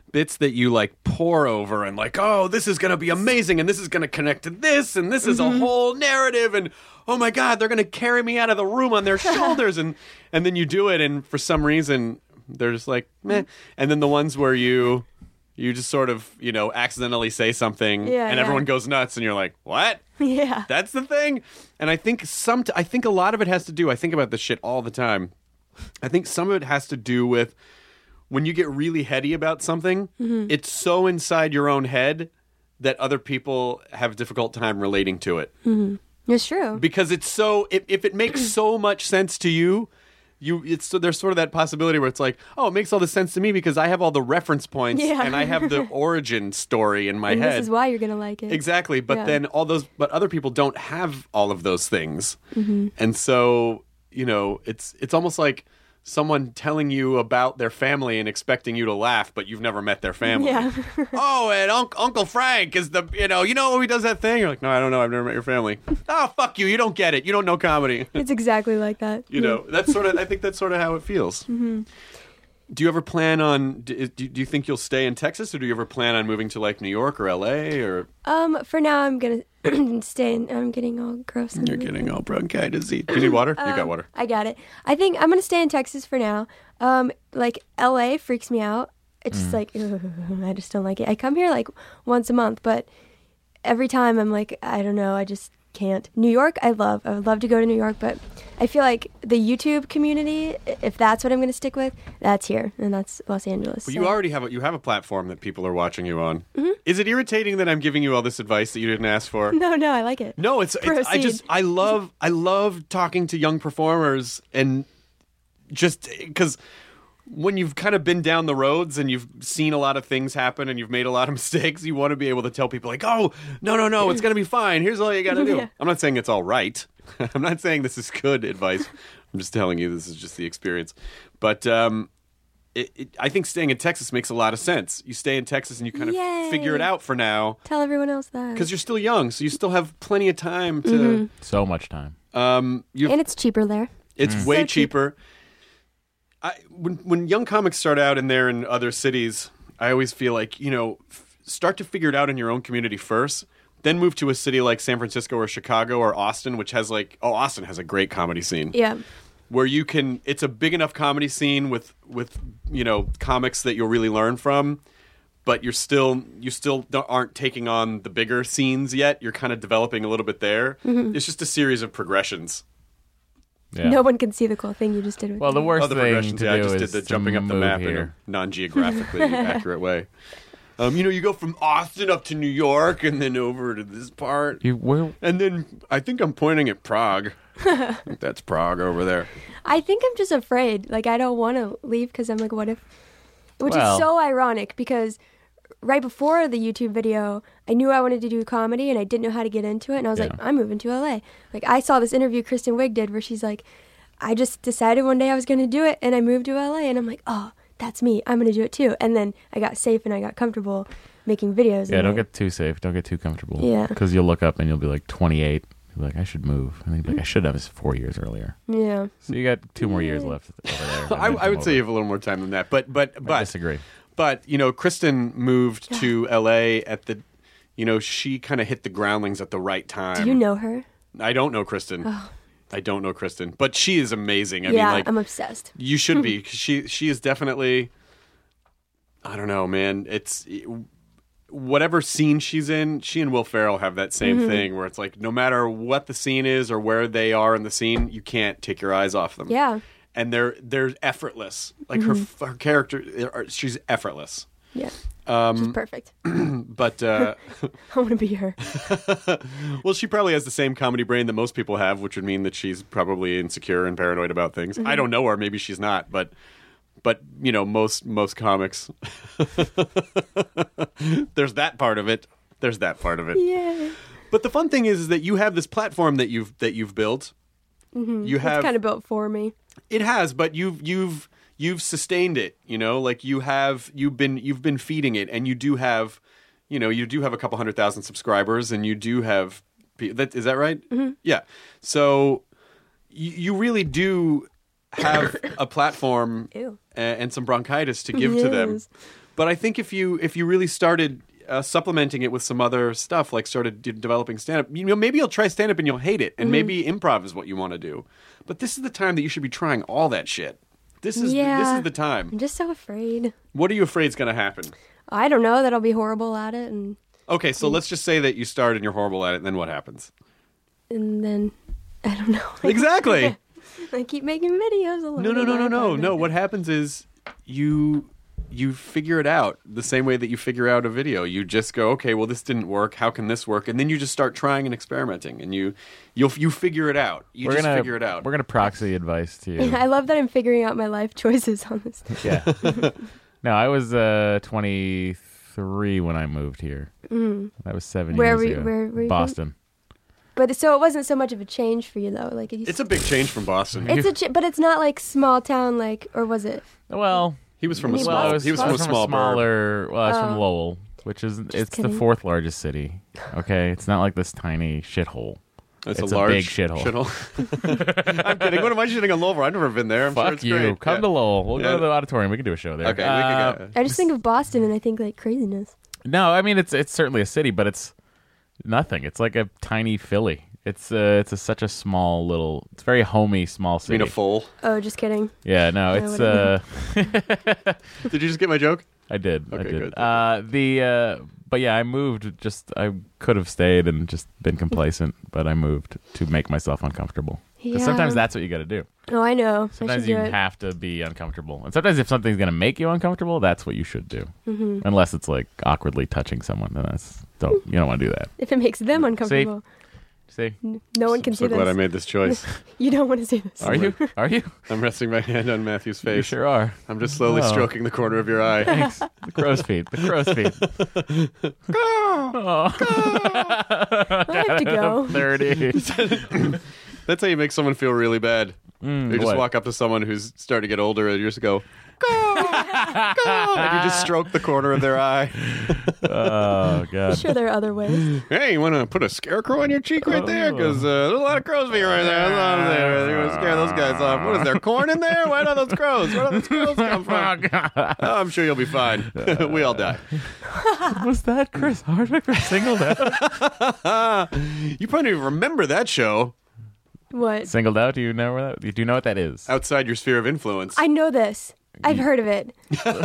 S9: like pour over and like, oh, this is going to be amazing, and this is going to connect to this, and this is a whole narrative, and oh my God, they're going to carry me out of the room on their shoulders. And then you do it, and for some reason, they're just like, meh. And then the ones where you just sort of, accidentally say something, and everyone goes nuts, and you're like, what?
S8: Yeah.
S9: That's the thing. And I think I think a lot of it has to do, I think about this shit all the time. I think some of it has to do with when you get really heady about something, it's so inside your own head that other people have a difficult time relating to it.
S8: It's true.
S9: Because it's so, if it makes so much sense to you, there's sort of that possibility where it's like, oh, it makes all this sense to me because I have all the reference points and I have the origin story in my
S8: and
S9: head.
S8: This is why you're gonna like it.
S9: Exactly, but then but other people don't have all of those things, and so it's almost like someone telling you about their family and expecting you to laugh, but you've never met their family.
S8: Yeah.
S9: Oh, and Uncle Frank is the he does that thing. You're like, no, I don't know. I've never met your family. Oh, fuck you. You don't get it. You don't know comedy.
S8: It's exactly like that.
S9: That's sort of. I think that's sort of how it feels. Do you ever plan on? Do you think you'll stay in Texas, or do you ever plan on moving to like New York or LA or?
S8: For now, I'm gonna stay. I'm getting all gross.
S9: You're getting all bronchitis. Do you need water? You got water.
S8: I got it. I think I'm gonna stay in Texas for now. Like LA freaks me out. It's just like I just don't like it. I come here like once a month, but every time I'm like, I don't know. I just can't. New York, I would love to go to New York, but I feel like the YouTube community, if that's what I'm going to stick with, that's here, and that's Los Angeles.
S9: But
S8: so.
S9: you already have a platform that people are watching you on.
S8: Mm-hmm.
S9: Is it irritating that I'm giving you all this advice that you didn't ask for?
S8: No, I like it.
S9: No, I love talking to young performers, and just because when you've kind of been down the roads and you've seen a lot of things happen and you've made a lot of mistakes, you want to be able to tell people like, oh, no, it's going to be fine. Here's all you got to do.
S8: Yeah.
S9: I'm not saying it's all right. I'm not saying this is good advice. I'm just telling you this is just the experience. But I think staying in Texas makes a lot of sense. You stay in Texas and you kind of figure it out for now.
S8: Tell everyone else that.
S9: Because you're still young, so you still have plenty of time to...
S2: So much time.
S8: And it's cheaper there.
S9: It's way cheaper. When young comics start out and they're in other cities, I always feel like, start to figure it out in your own community first, then move to a city like San Francisco or Chicago or Austin, which has Austin has a great comedy scene.
S8: Yeah.
S9: Where it's a big enough comedy scene with comics that you'll really learn from, but you still aren't taking on the bigger scenes yet. You're kind of developing a little bit there. Mm-hmm. It's just a series of progressions.
S2: Yeah.
S8: No one can see the cool thing you just did with
S2: Well, the
S8: me.
S2: worst
S9: the
S2: thing
S9: progressions.
S2: to
S9: I
S2: do
S9: just
S2: is
S9: did the
S2: to
S9: jumping up the
S2: move
S9: map
S2: here.
S9: in a non-geographically accurate way. You go from Austin up to New York and then over to this part. And then I think I'm pointing at Prague. I think that's Prague over there.
S8: I think I'm just afraid. Like, I don't want to leave because I'm like, what if... Which is so ironic because right before the YouTube video, I knew I wanted to do comedy and I didn't know how to get into it. And I was like, I'm moving to LA. Like, I saw this interview Kristen Wiig did where she's like, I just decided one day I was going to do it and I moved to LA. And I'm like, oh, that's me. I'm going to do it too. And then I got safe and I got comfortable making videos.
S2: Yeah, don't get too safe. Don't get too comfortable.
S8: Yeah.
S2: Because you'll look up and you'll be like 28. You'll be like, I should move. And then you'll be like, I should have this 4 years earlier.
S8: Yeah.
S2: So you got 2 more years left over there.
S9: I would say you have a little more time than that. But
S2: I disagree.
S9: But, Kristen moved to L.A. at the, she kind of hit the groundlings at the right time.
S8: Do you know her?
S9: I don't know Kristen. Oh. I don't know Kristen. But she is amazing. I
S8: mean,
S9: I'm
S8: obsessed.
S9: You should be. 'Cause she is definitely, I don't know, man. It's whatever scene she's in, she and Will Ferrell have that same thing where it's like no matter what the scene is or where they are in the scene, you can't take your eyes off them.
S8: Yeah.
S9: And they're effortless. Like her character, she's effortless.
S8: Yeah. She's perfect.
S9: But
S8: I want to be her.
S9: Well, she probably has the same comedy brain that most people have, which would mean that she's probably insecure and paranoid about things. I don't know her. Maybe she's not, but most comics. There's that part of it. There's that part of it.
S8: Yeah.
S9: But the fun thing is that you have this platform that you've built. Mm-hmm. You have
S8: it's kind of built for me.
S9: It has, but you've sustained it. Like you've been feeding it, and you do have a couple 100,000 subscribers, and you do have that. Is that right? Mm-hmm. Yeah. So you really do have a platform and some bronchitis to give to them. But I think if you really started supplementing it with some other stuff, like started developing stand-up, maybe you'll try stand-up and you'll hate it, and maybe improv is what you want to do. But this is the time that you should be trying all that shit. This is the time.
S8: I'm just so afraid.
S9: What are you afraid is going to happen?
S8: I don't know, that I'll be horrible at it. And
S9: okay, so let's just say that you start and you're horrible at it, and then what happens?
S8: And then, I don't know.
S9: Exactly.
S8: I keep making videos alone.
S9: No. What happens is you figure it out the same way that you figure out a video. You just go, okay, well, this didn't work. How can this work? And then you just start trying and experimenting, and you figure it out. Figure it out.
S2: We're gonna proxy advice to you.
S8: I love that I'm figuring out my life choices on this.
S2: Yeah. No, I was 23 when I moved here. Mm. That was 7 years ago.
S8: Where were you
S2: Boston.
S8: From? But so it wasn't so much of a change for you though. Like
S9: it's a big change from Boston.
S8: But it's not like small town, or was it?
S2: Well.
S9: He was from a
S2: small.
S9: He was from a small
S2: smaller. Well, I was from Lowell, which is the 4th largest city. Okay, it's not like this tiny shithole. It's a large big shithole.
S9: I'm kidding. What am I shitting on Lowell? I've never been there. I'm
S2: Fuck
S9: sure it's
S2: you.
S9: great.
S2: Come to Lowell. We'll go to the auditorium. We can do a show there.
S9: Okay, we can go.
S8: I just think of Boston and I think like craziness.
S2: No, I mean it's certainly a city, but it's nothing. It's like a tiny Philly. It's such a small little. It's very homey small city.
S9: You mean a foal?
S8: Oh, just kidding.
S2: Yeah, no, it's.
S9: Did you just get my joke?
S2: I did.
S9: Okay,
S2: I did.
S9: good.
S2: But yeah, I moved. I could have stayed and just been complacent, but I moved to make myself uncomfortable. Because sometimes that's what you got to do.
S8: Oh, I know.
S2: Sometimes you have to be uncomfortable, and sometimes if something's going to make you uncomfortable, that's what you should do.
S8: Mm-hmm.
S2: Unless it's like awkwardly touching someone, then you don't want to do that.
S8: If it makes them uncomfortable.
S2: See?
S8: No one can
S9: so
S8: see this.
S9: glad I made this choice.
S8: You don't want to see this.
S2: Are you? Are you?
S9: I'm resting my hand on Matthew's face.
S2: You sure are.
S9: I'm just slowly stroking the corner of your eye.
S2: Thanks. The crow's feet. The crow's feet.
S8: I have to go.
S2: 30.
S9: That's how you make someone feel really bad. You just
S2: what?
S9: walk up to someone who's starting to get older and you just go, go, go, and you just stroke the corner of their eye.
S2: Oh,
S8: I'm
S2: God.
S8: sure there are other ways.
S9: Hey, you want to put a scarecrow on your cheek right there? Because there's a lot of crow's feet right there. There's a lot of there. You want to scare those guys off. What is there, corn in there? Why not those crows? Where do those crows come from? Oh, I'm sure you'll be fine. We all die.
S2: Was that Chris Hardwick from Singled Out?
S9: You probably don't even remember that show.
S8: What?
S2: Singled Out? Do you know what that is?
S9: Outside your sphere of influence.
S8: I know this. I've heard of it.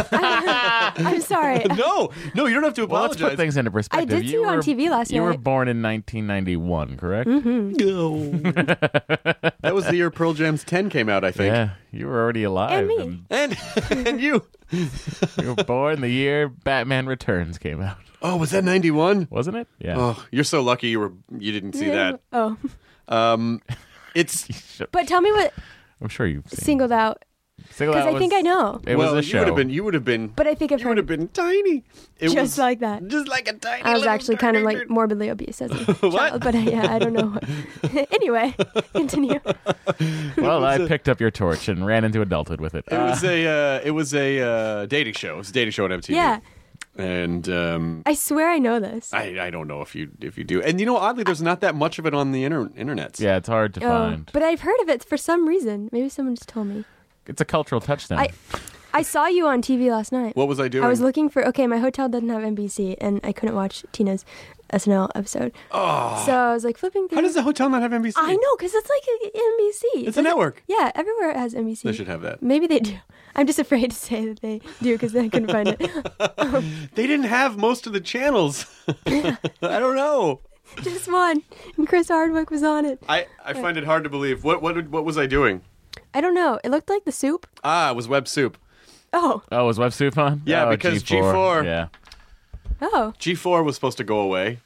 S8: I'm sorry.
S9: No, you don't have to
S2: Well, let's
S9: apologize.
S2: put things into perspective.
S8: I did see you on TV last
S2: You were
S8: night.
S2: born in 1991, correct?
S8: Mm-hmm.
S9: That was the year Pearl Jam's 10 came out, I think.
S2: Yeah, you were already alive.
S8: And me.
S9: And you.
S2: You were born the year Batman Returns came out,
S9: Oh, was that 91?
S2: wasn't it? Yeah.
S9: Oh, you're so lucky you didn't see that.
S8: Oh.
S9: It's
S8: But tell me what
S2: I'm sure you've seen
S8: Singled Out,
S2: Singled
S8: because
S2: Out
S8: I think I know.
S2: It
S9: well,
S2: was a show.
S9: you would have been
S8: But I think I've
S9: you would
S8: heard
S9: have been tiny. It
S8: just
S9: was
S8: like that.
S9: just like a tiny
S8: I was
S9: little
S8: actually kind of
S9: tiny
S8: like morbidly obese as a
S9: What?
S8: child, but I don't know. Anyway, continue.
S2: Well, I picked up your torch and ran into adulthood with it.
S9: It was a dating show. It was a dating show on MTV.
S8: Yeah,
S9: And
S8: I swear I know this.
S9: I don't know if you do. And oddly, there's not that much of it on the internet.
S2: Yeah, it's hard to find.
S8: But I've heard of it for some reason. Maybe someone just told me.
S2: It's a cultural touchdown.
S8: I saw you on TV last night.
S9: What was I doing?
S8: I was looking for. Okay, my hotel doesn't have NBC, and I couldn't watch Tina's SNL episode. Oh. So I was like flipping through.
S9: How does the hotel not have NBC?
S8: I know, because it's like NBC.
S9: It's a network.
S8: Yeah, everywhere it has NBC.
S9: They should have that.
S8: Maybe they do. I'm just afraid to say that they do because I couldn't find it.
S9: They didn't have most of the channels. I don't know.
S8: Just one, and Chris Hardwick was on it.
S9: I find it hard to believe. What was I doing?
S8: I don't know. It looked like The Soup.
S9: It was Web Soup.
S8: Oh,
S2: was Web Soup on?
S9: Yeah,
S2: Oh,
S9: because G4.
S2: Yeah.
S8: oh.
S9: G4 was supposed to go away,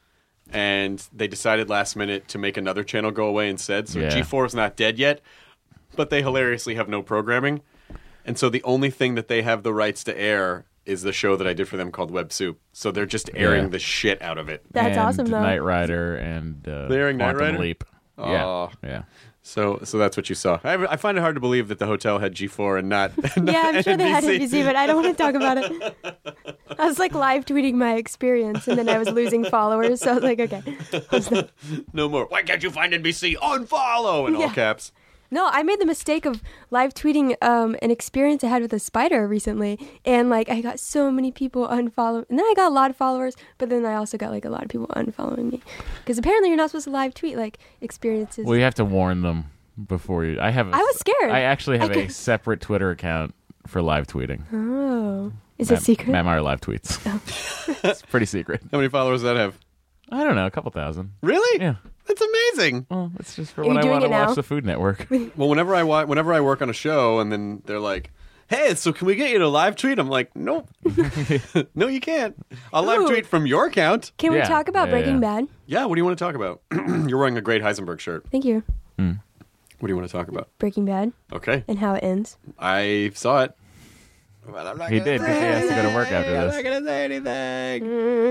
S9: and they decided last minute to make another channel go away instead. So
S2: Yeah.
S9: G4 is not dead yet, but they hilariously have no programming. And so the only thing that they have the rights to air is the show that I did for them called Web Soup. So they're just airing
S2: Yeah.
S9: the shit out of it.
S8: That's
S2: and
S8: awesome, though.
S2: Knight Rider and
S9: They're airing Knight
S2: Quantum
S9: Rider?
S2: Leap.
S9: Aw.
S2: Yeah.
S9: So that's what you saw. I find it hard to believe that the hotel had G4 and not
S8: Yeah, I'm sure they had
S9: NBC.
S8: NBC, but I don't want to talk about it. I was like live tweeting my experience, and then I was losing followers, so I was like, okay.
S9: No more. Why can't you find NBC? Unfollow in all
S8: Yeah.
S9: caps.
S8: No, I made the mistake of live tweeting an experience I had with a spider recently, and like I got so many people unfollow, and then I got a lot of followers, but then I also got like a lot of people unfollowing me because apparently you're not supposed to live tweet like experiences.
S2: Well, you have to warn them before you. I
S8: was scared.
S2: I actually have
S8: I
S2: a separate Twitter account for live tweeting.
S8: Oh, is it secret?
S2: Matt Meyer live tweets. It's pretty secret.
S9: How many followers does that have?
S2: I don't know, a couple thousand.
S9: Really?
S2: Yeah.
S9: That's amazing.
S2: Well, it's just for
S8: Are you
S2: when I
S8: doing
S2: want to
S8: it now?
S2: watch the Food Network.
S9: Well, whenever I work on a show and then they're like, "Hey, so can we get you to live tweet?" I'm like, "Nope, no, you can't. I'll live
S8: Ooh.
S9: tweet from your account."
S8: Can we
S2: Yeah,
S8: talk about
S2: yeah,
S8: Breaking
S2: yeah.
S8: Bad?
S9: Yeah. What do you want to talk about? You're wearing a great Heisenberg shirt.
S8: Thank you.
S9: What do you want to talk about?
S8: Breaking Bad
S9: Okay,
S8: and how it ends.
S9: I saw it. But I'm not
S2: He did, because he has to go to work after
S9: I'm
S2: this.
S9: not gonna say anything.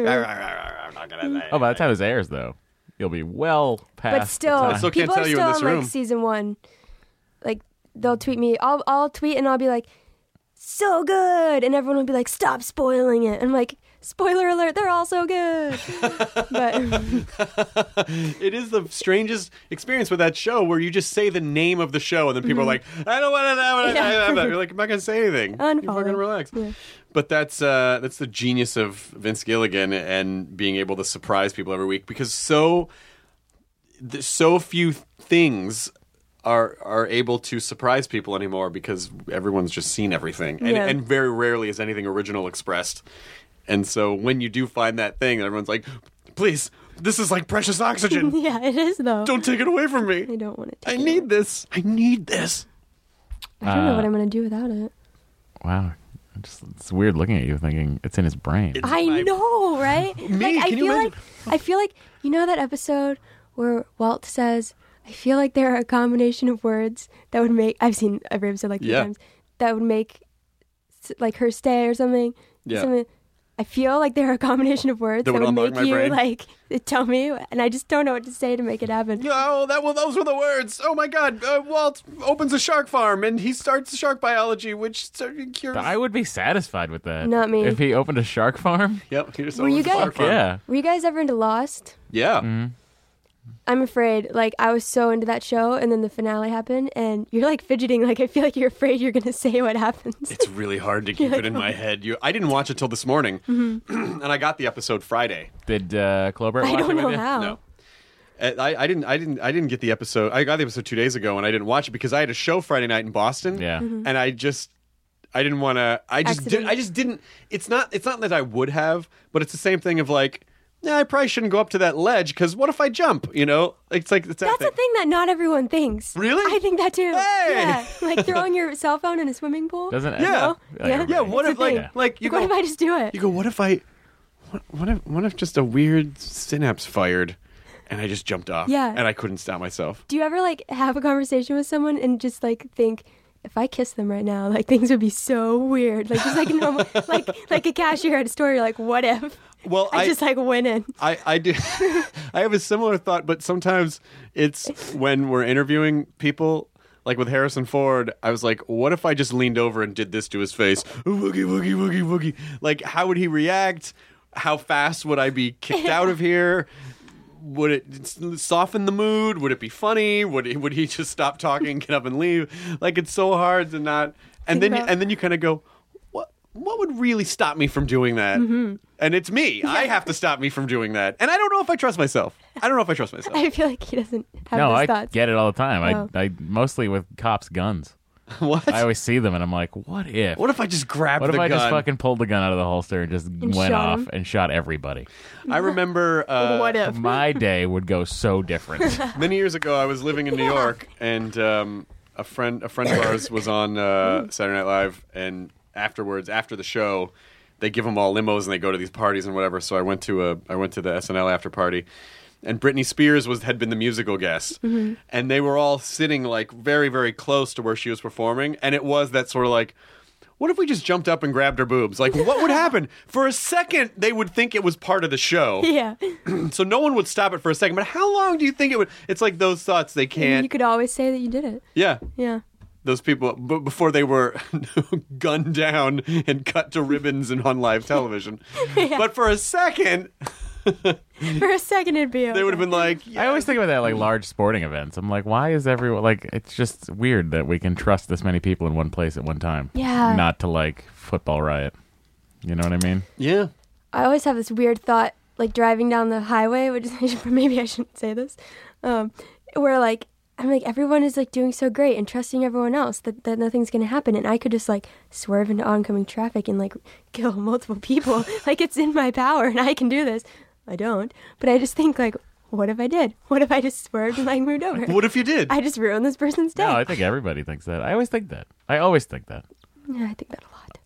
S9: I'm not gonna say.
S2: Oh, by the time this airs, though, you'll be well past.
S8: But still,
S2: the time.
S9: still can't
S8: people
S9: tell
S8: are
S9: you in
S8: still
S9: this
S8: on
S9: room.
S8: like season 1. Like they'll tweet me. I'll tweet and I'll be like, "So good," and everyone will be like, "Stop spoiling it." I'm like, "Spoiler alert! They're all so good." But
S9: It is the strangest experience with that show where you just say the name of the show and then people are like, "I don't want to know."
S8: Yeah.
S9: You're like, "I'm not gonna say anything. You
S8: Unfollow.
S9: fucking relax."
S8: Yeah.
S9: But that's the genius of Vince Gilligan and being able to surprise people every week because so few things are able to surprise people anymore because everyone's just seen everything, and very rarely is anything original expressed. And so when you do find that thing, everyone's like, "Please, this is like precious oxygen.
S8: Yeah, it is though.
S9: Don't take it away from me.
S8: I don't want it.
S9: I need this. I need this."
S8: I don't know what I'm going to do without it.
S2: Wow. It's weird looking at you thinking it's in his brain.
S8: I know, right?
S9: Me?
S8: Like,
S9: Can you imagine?
S8: I feel like, you know that episode where Walt says, I feel like there are a combination of words that would make, I've seen every episode like 3 times, that would make like her stay or something.
S9: Yeah.
S8: Something. I feel like there are a combination of words that would
S9: unlock
S8: make
S9: my
S8: you
S9: brain.
S8: like tell me, and I just don't know what to say to make it happen.
S9: No, those were the words. Oh my God! Walt opens a shark farm and he starts shark biology, which cures.
S2: I would be satisfied with that.
S8: Not me.
S2: If he opened a shark farm.
S9: Yep. He just
S8: Were you
S9: opens a
S8: guys-
S9: shark farm.
S2: Yeah.
S8: Were you guys ever into Lost?
S9: Yeah.
S2: Mm-hmm.
S8: I'm afraid. Like, I was so into that show, and then the finale happened, and you're like fidgeting. Like, I feel like you're afraid you're gonna say what happens.
S9: It's really hard to keep it in my head. I didn't watch it till this morning, and I got the episode Friday.
S2: Did Clobert watch
S8: I don't
S2: it with
S8: know
S2: you?
S8: how.
S9: No. I didn't get the episode. I got the episode 2 days ago, and I didn't watch it because I had a show Friday night in Boston.
S2: Yeah.
S8: Mm-hmm.
S9: And I didn't want to. I just didn't. It's not that I would have, but it's the same thing of like, I probably shouldn't go up to that ledge because what if I jump? You know, it's like it's
S8: That's a thing that not everyone thinks.
S9: Really?
S8: I think that too.
S9: Hey!
S8: Yeah, like throwing your cell phone in a swimming pool.
S2: Doesn't
S9: Yeah.
S2: No?
S8: Yeah.
S9: Yeah. What
S8: It's
S9: if
S8: a thing.
S9: like you
S8: What
S9: go?
S8: if I just do it?
S9: You go. What if I? What if just a weird synapse fired, and I just jumped off?
S8: Yeah.
S9: And I couldn't stop myself.
S8: Do you ever like have a conversation with someone and just like think, if I kiss them right now, like things would be so weird. Like just like normal, like a cashier at a store. You're like, what if?
S9: Well,
S8: I just like went in.
S9: I do. I have a similar thought, but sometimes it's when we're interviewing people, like with Harrison Ford. I was like, what if I just leaned over and did this to his face? Woogie, woogie, woogie, woogie. Like, how would he react? How fast would I be kicked out of here? Would it soften the mood? Would it be funny? Would he just stop talking, get up and leave? Like, it's so hard to not. And then you kind of go, what would really stop me from doing that?
S8: Mm-hmm.
S9: And it's me. I have to stop me from doing that. And I don't know if I trust myself.
S8: I feel like he doesn't have
S2: No,
S8: those
S2: I
S8: thoughts.
S2: get it all the time.
S8: Oh.
S2: I mostly with cops' guns.
S9: What?
S2: I always see them and I'm like, what if?
S9: What if I just grabbed
S2: What
S9: the
S2: if I
S9: gun?
S2: just fucking pulled the gun out of the holster and just went
S8: shot
S2: off
S8: him?
S2: and shot everybody?
S9: I remember
S8: What if?
S2: My day would go so different.
S9: many years ago I was living in New York, and a friend of ours was on Saturday Night Live, and afterwards, after the show, they give them all limos and they go to these parties and whatever. So I went to the SNL after party, and Britney Spears had been the musical guest, and they were all sitting like very, very close to where she was performing, and it was that sort of like, what if we just jumped up and grabbed her boobs? Like, what would happen? For a second, they would think it was part of the show.
S8: Yeah.
S9: So no one would stop it for a second. But how long do you think it would? It's like those thoughts they
S8: And
S9: can't.
S8: you could always say that you did it.
S9: Yeah.
S8: Yeah.
S9: Those people, before they were gunned down and cut to ribbons and on live television. But for a second,
S8: For a second, it'd be.
S9: they would have been like,
S2: I always think about that, like large sporting events. I'm like, why is everyone like? It's just weird that we can trust this many people in one place at one time.
S8: Yeah.
S2: Not to like football riot. You know what I mean?
S9: yeah.
S8: I always have this weird thought, like driving down the highway, which is, maybe I shouldn't say this, where like I'm like everyone is like doing so great and trusting everyone else that nothing's gonna happen, and I could just like swerve into oncoming traffic and like kill multiple people. Like it's in my power and I can do this. I don't, but I just think like, what if I did? What if I just swerved and like moved over?
S9: What if you did?
S8: I just ruined this person's day.
S2: No, I think everybody thinks that. I always think that. I always think that.
S8: Yeah, I think that a lot.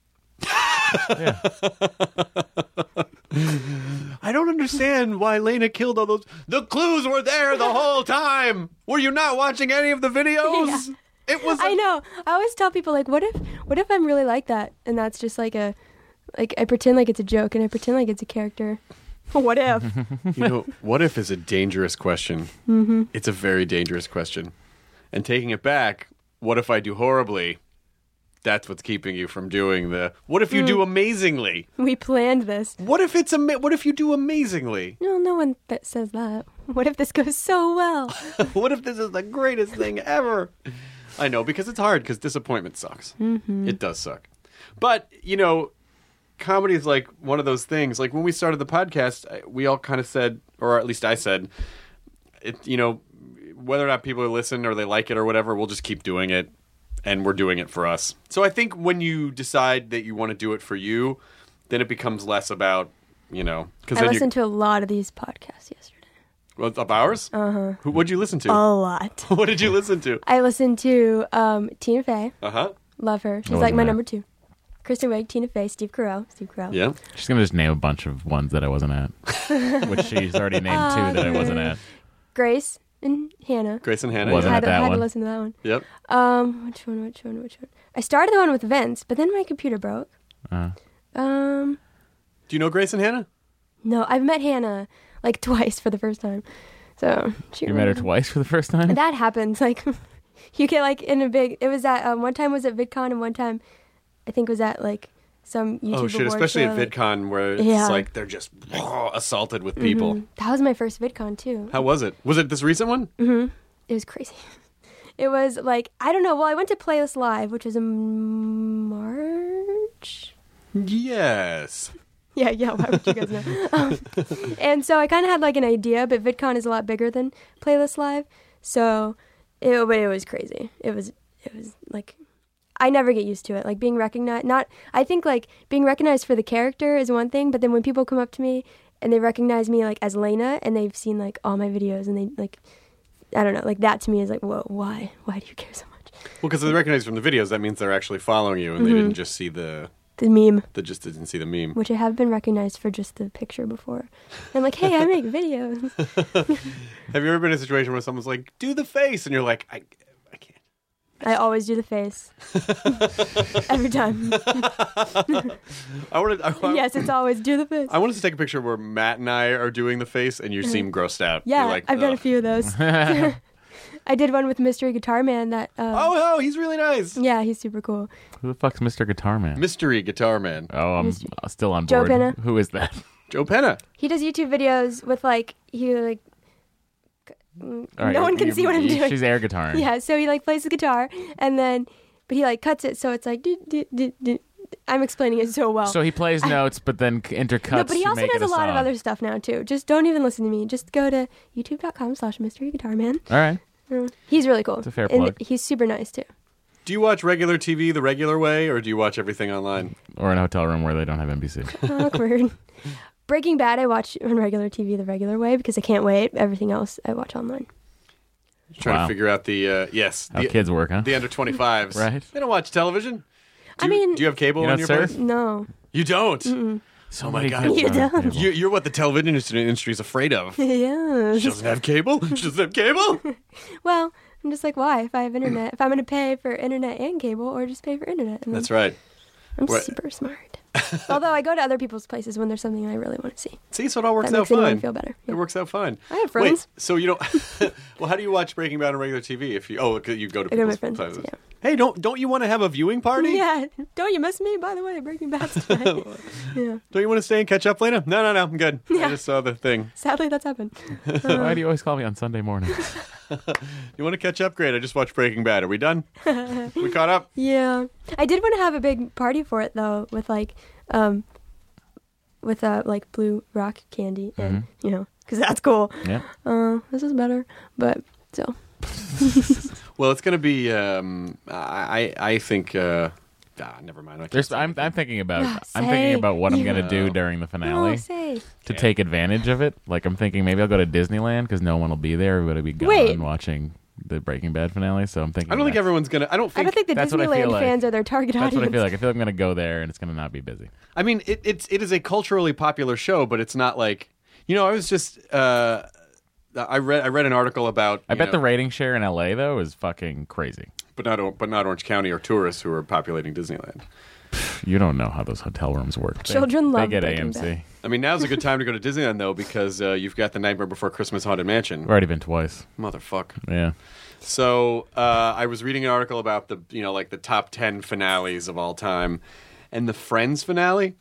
S9: I don't understand why Lena killed all those. The clues were there the whole time. Were you not watching any of the videos?
S8: Yeah.
S9: It was.
S8: I know. I always tell people like, what if I'm really like that, and that's just like I pretend like it's a joke, and I pretend like it's a character. What if?
S9: You know, what if is a dangerous question. Mm-hmm. It's a very dangerous question. And taking it back, what if I do horribly? That's what's keeping you from doing the. What if you do amazingly?
S8: We planned this.
S9: What if what if you do amazingly?
S8: No one that says that. What if this goes so well?
S9: What if this is the greatest thing ever? I know, because it's hard, because disappointment sucks. Mm-hmm. It does suck. But, you know, comedy is like one of those things. Like when we started the podcast, we all kind of said, or at least I said, whether or not people listen or they like it or whatever, we'll just keep doing it, and we're doing it for us. So I think when you decide that you want to do it for you, then it becomes less about, because
S8: I listened to a lot of these podcasts yesterday.
S9: Of ours? Uh-huh. What'd you listen to?
S8: A lot.
S9: What did you listen to?
S8: I listened to Tina Fey.
S9: Uh-huh.
S8: Love her. She's like my number 2. Kristen Wiig, Tina Fey, Steve Carell.
S9: Yeah.
S2: She's going to just name a bunch of ones that I wasn't at, which she's already named 2 that I wasn't at.
S8: Grace and Hannah.
S9: Grace and Hannah.
S2: Wasn't
S8: I
S2: at that
S8: had
S2: one.
S8: to listen to that one.
S9: Yep.
S8: Which one? I started the one with Vince, but then my computer broke.
S9: Do you know Grace and Hannah?
S8: No, I've met Hannah like twice for the first time. So
S2: You met her twice for the first time?
S8: And that happens. Like you get like in a big. It was at one time was at VidCon and one time I think was at like some YouTube.
S9: Oh shit!
S8: award
S9: Especially
S8: show,
S9: at
S8: like-
S9: VidCon where it's
S8: Yeah.
S9: like they're just assaulted with people.
S8: Mhm. That was my first VidCon too.
S9: How was it? Was it this recent one?
S8: It was crazy. It was like I don't know. Well, I went to Playlist Live, which was in March.
S9: Yes.
S8: Yeah. Why would you guys know? And so I kind of had like an idea, but VidCon is a lot bigger than Playlist Live, so it was crazy. It was like I never get used to it. Like being recognized. I think like being recognized for the character is one thing, but then when people come up to me and they recognize me like as Lena and they've seen like all my videos and they like. I don't know, like that to me is like, whoa, why? Why do you care so much?
S9: Well, because they recognize from the videos, that means they're actually following you, and they didn't just see the
S8: meme.
S9: They just didn't see the meme.
S8: Which I have been recognized for just the picture before. And I'm like, hey, I make videos.
S9: Have you ever been in a situation where someone's like, "Do the face," and you're like, "I can't."
S8: I always do the face. Every time. Yes, it's always do the face.
S9: I wanted to take a picture where Matt and I are doing the face, and you seem grossed out.
S8: Yeah,
S9: You're like,
S8: I've done a
S9: "Ugh."
S8: few of those. I did one with Mystery Guitar Man that...
S9: Oh, he's really nice.
S8: Yeah, he's super cool.
S2: Who the fuck's Mr. Guitar Man?
S9: Mystery Guitar Man.
S2: Oh, I'm still on
S8: Joe
S2: board.
S8: Penna.
S2: Who is that?
S9: Joe Penna.
S8: He does YouTube videos with like...
S2: All right,
S8: no one can see what I'm doing.
S2: She's air guitaring.
S8: Yeah, so he like plays the guitar and then... But he like cuts it so it's like... I'm explaining it so well.
S2: So he plays notes, but then intercuts.
S8: No, but he
S2: to
S8: also
S2: make
S8: does
S2: it
S8: a lot of
S2: song.
S8: other stuff now too. Just don't even listen to me. Just go to youtube.com/mysteryguitarman.
S2: All right.
S8: He's really cool.
S2: It's a fair
S8: And
S2: plug.
S8: he's super nice too.
S9: Do you watch regular TV the regular way, or do you watch everything online?
S2: Or in a hotel room where they don't have NBC.
S8: Awkward. Breaking Bad I watch on regular TV the regular way because I can't wait. Everything else I watch online.
S9: Trying
S2: Wow.
S9: to figure out the
S2: How kids work, huh?
S9: the under 25s.
S2: Right.
S9: They don't watch television.
S8: I mean-
S9: do you have cable
S2: You
S9: in
S2: don't
S9: your
S2: surf?
S9: place?
S8: No.
S9: You don't.
S2: So
S9: my
S2: many
S9: God.
S2: kids
S8: You
S2: don't have
S8: don't.
S2: cable.
S9: You're what the television industry is afraid of.
S8: Yeah.
S9: She doesn't have cable. She doesn't have cable.
S8: Well, I'm just like, why? If I have internet, if I'm going to pay for internet and cable, or just pay for internet. And
S9: That's right.
S8: I'm
S9: What-
S8: super smart. Although I go to other people's places when there's something I really want to see.
S9: See, so it all works
S8: That
S9: out
S8: makes anyone
S9: fine.
S8: feel better. Yeah.
S9: It works out fine.
S8: I have friends.
S9: Wait, so you don't? Well, how do you watch Breaking Bad on regular TV? If you you go to
S8: I go to my
S9: people's
S8: friends'
S9: places.
S8: yeah.
S9: Hey, don't you want to have a viewing party?
S8: Yeah. Don't you miss me, by the way? Breaking Bad's tonight. Yeah.
S9: Don't you want to stay and catch up later? No, I'm good. I just saw the thing.
S8: Sadly, that's happened.
S2: Why do you always call me on Sunday morning?
S9: You want to catch up? Great. I just watched Breaking Bad. Are we done? We caught up?
S8: Yeah. I did want to have a big party for it, though, with like blue rock candy and, because that's cool.
S2: Yeah.
S8: This is better. But, so.
S9: Well, it's going to be. I think. Never mind. I can't say
S2: I'm
S9: anything.
S2: thinking about.
S8: Yeah,
S2: I'm thinking
S8: say.
S2: about what I'm
S8: Yeah.
S2: gonna do during the finale
S8: No, say.
S2: to take advantage of it. Like I'm thinking maybe I'll go to Disneyland because no one will be there. Everybody will be gone
S8: Wait.
S2: watching the Breaking Bad finale. So I'm thinking.
S9: I don't think everyone's gonna. I don't
S8: I don't think the
S2: That's what I feel
S8: Disneyland
S2: like.
S8: fans are their target
S2: That's
S8: audience.
S2: what I feel like. I feel like I'm gonna go there and it's gonna not be busy.
S9: I mean, it is a culturally popular show, but it's not like I was just. I read an article about.
S2: I bet the rating share in LA though is fucking crazy.
S9: but not Orange County or tourists who are populating Disneyland.
S2: You don't know how those hotel rooms work.
S8: Children love
S2: They get
S8: Breaking
S2: AMC.
S8: Bad.
S9: I mean, now's a good time to go to Disneyland though because you've got the Nightmare Before Christmas Haunted Mansion.
S2: I've already been twice.
S9: Motherfuck.
S2: Yeah.
S9: So I was reading an article about the the top 10 finales of all time, and the Friends finale.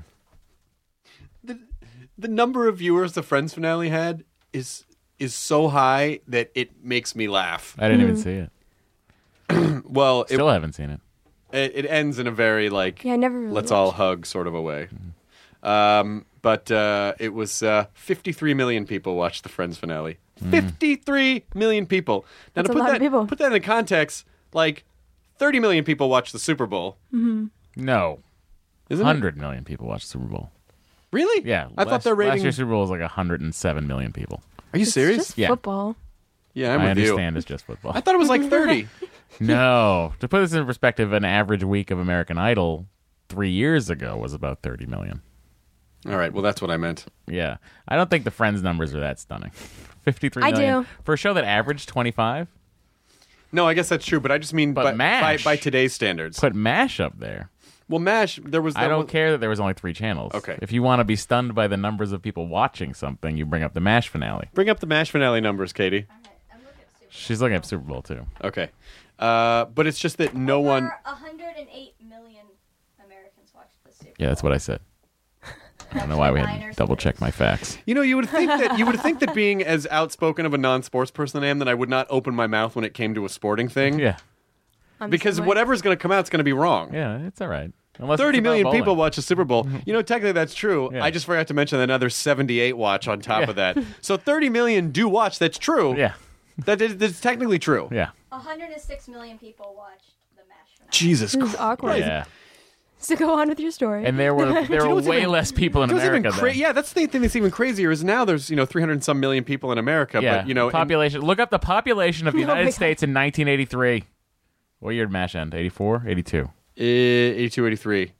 S9: The number of viewers the Friends finale had is so high that it makes me laugh.
S2: I didn't even see it.
S9: Well,
S2: Still haven't seen it.
S9: it ends in a very like
S8: Yeah, I never really
S9: let's all hug sort of a way. But it was 53 million people watched the Friends finale. 53 million people. Now,
S8: That's
S9: to
S8: a lot of people.
S9: put that in context, like 30 million people watch the Super Bowl.
S2: No.
S9: Isn't
S2: 100 million people watch the Super Bowl.
S9: Really?
S2: Yeah.
S9: I thought their rating...
S2: Last year's Super Bowl was like 107 million people.
S9: Are you serious?
S8: It's just
S2: Yeah.
S8: football.
S9: Yeah, I'm
S2: I
S9: with you.
S2: understand it's just football.
S9: I thought it was like 30.
S2: No. To put this in perspective, an average week of American Idol 3 years ago was about 30 million.
S9: All right, well, that's what I meant.
S2: Yeah. I don't think the Friends numbers are that stunning. 53
S8: I
S2: million.
S8: do.
S2: For a show that averaged 25?
S9: No, I guess that's true, but I just mean
S2: But MASH-
S9: by today's standards.
S2: Put MASH up there.
S9: Well, MASH, there was...
S2: I don't care that there was only 3 channels.
S9: Okay.
S2: If you want to be stunned by the numbers of people watching something, you bring up the MASH finale.
S9: Bring up the MASH finale numbers, Katie.
S2: She's looking at Super Bowl, too.
S9: Okay. But it's just that no one...
S7: 108 million Americans watched the Super Bowl.
S2: Yeah, that's what I said. I don't know why we had to double check my facts.
S9: You know, you would think that being as outspoken of a non-sports person I am, that I would not open my mouth when it came to a sporting thing.
S2: Yeah.
S9: Because whatever's going to come out is going to be wrong.
S2: Yeah, it's all right. Unless
S9: 30
S2: it's about
S9: million
S2: bowling.
S9: people watch the Super Bowl. You know, technically that's true.
S2: Yeah.
S9: I just forgot to mention another 78 watch on top
S2: Yeah.
S9: of that. So 30 million do watch. That's true.
S2: Yeah.
S9: That's technically true.
S2: Yeah.
S7: 106 million people watched the MASH finale.
S9: Jesus
S8: This is
S9: Christ.
S8: awkward.
S2: Yeah.
S8: So go on with your story.
S2: And there were way less people in
S9: It was
S2: America
S9: even
S2: then.
S9: yeah, that's the thing that's even crazier is now there's 300 and some million people in America,
S2: Yeah.
S9: but and-
S2: population. Look up the population of the
S8: Oh my
S2: United
S8: God.
S2: States in 1983. What year did MASH end? 84? 82?
S9: 82, 83.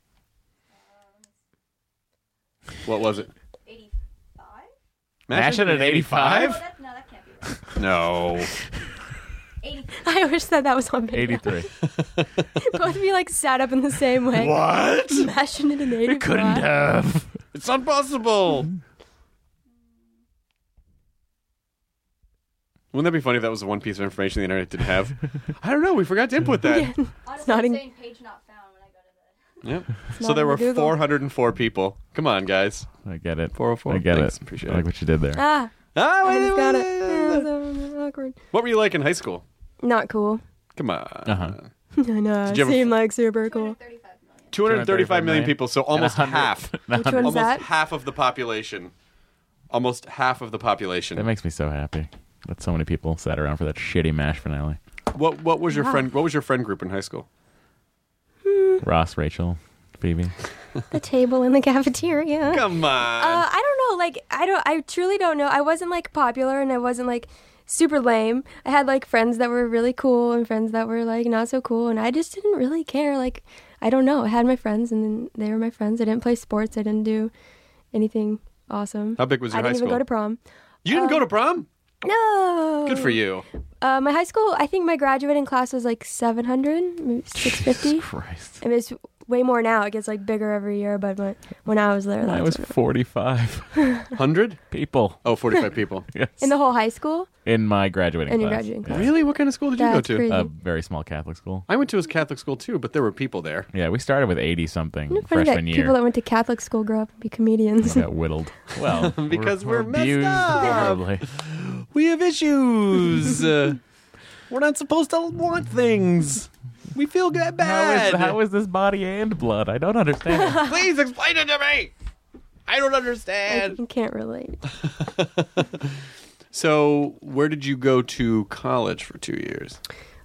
S9: What was it?
S7: 85?
S2: MASH ended at 85?
S7: No, that can't be right.
S9: No.
S7: 85.
S8: I wish that was on video.
S2: 83.
S8: Both of you like sat up in the same way.
S9: What?
S8: Smashing it in 85.
S2: Couldn't have.
S9: It's impossible. Wouldn't that be funny if that was the one piece of information the internet didn't have? I don't know. We forgot to input that.
S8: Yeah.
S7: Honestly,
S8: not
S7: it's
S8: in-
S7: saying page not found when I go to the...
S9: Yep. So
S8: not
S9: there
S8: in
S9: were
S8: the Google.
S9: 404 people. Come on, guys.
S2: I get it.
S9: 404.
S2: I get
S9: Thanks.
S2: it.
S9: Appreciate
S2: I like
S9: it.
S2: what you did there.
S8: Ah,
S9: Ah,
S8: I
S9: wait,
S8: just got it.
S9: wait,
S8: Yeah,
S9: wait.
S8: so awkward.
S9: What were you like in high school?
S8: Not cool.
S9: Come on.
S2: Uh-huh.
S8: I know.
S9: Did you ever-
S8: Seemed like super cool.
S9: 235 million people, so almost
S2: And 100
S9: half.
S8: Which one's
S9: Almost
S8: that?
S9: half of the population. Almost half of the population.
S2: That makes me so happy that so many people sat around for that shitty MASH finale.
S9: What was your friend? What was your friend group in high school?
S2: Ross, Rachel, Phoebe.
S8: The table in the cafeteria.
S9: Come on.
S8: I don't know. Like, I truly don't know. I wasn't like popular and I wasn't like super lame. I had like friends that were really cool and friends that were like not so cool, and I just didn't really care. Like, I don't know. I had my friends and then they were my friends. I didn't play sports. I didn't do anything awesome.
S9: How big was your
S8: I
S9: high
S8: didn't
S9: school?
S8: even go to prom.
S9: You didn't go to prom?
S8: No.
S9: Good for you.
S8: My high school, I think my graduating class was like 700, maybe 650.
S2: Christ.
S8: I mean, it's way more now. It gets like bigger every year, but when I was there,
S2: I
S8: that
S2: was
S8: was
S2: 45
S9: 100?
S2: people.
S9: Oh, 45 people.
S2: Yes.
S8: in the whole high school.
S2: In my graduating
S8: In your
S2: class.
S8: graduating class.
S9: Really? What kind of school did you go
S8: That's
S9: to?
S8: crazy.
S2: A very small Catholic school.
S9: I went to a Catholic school too, but there were people there.
S2: Yeah, we started with 80 something
S8: Isn't it funny that
S2: freshman year.
S8: people that went to Catholic school grow up and be comedians?
S2: We got whittled. Well,
S9: Because we're messed
S2: abused
S9: up.
S2: horribly.
S9: We have issues. We're not supposed to want things. We feel bad.
S2: How is this body and blood? I don't understand.
S9: Please explain it to me. I don't understand.
S8: I can't relate.
S9: So, where did you go to college for 2 years?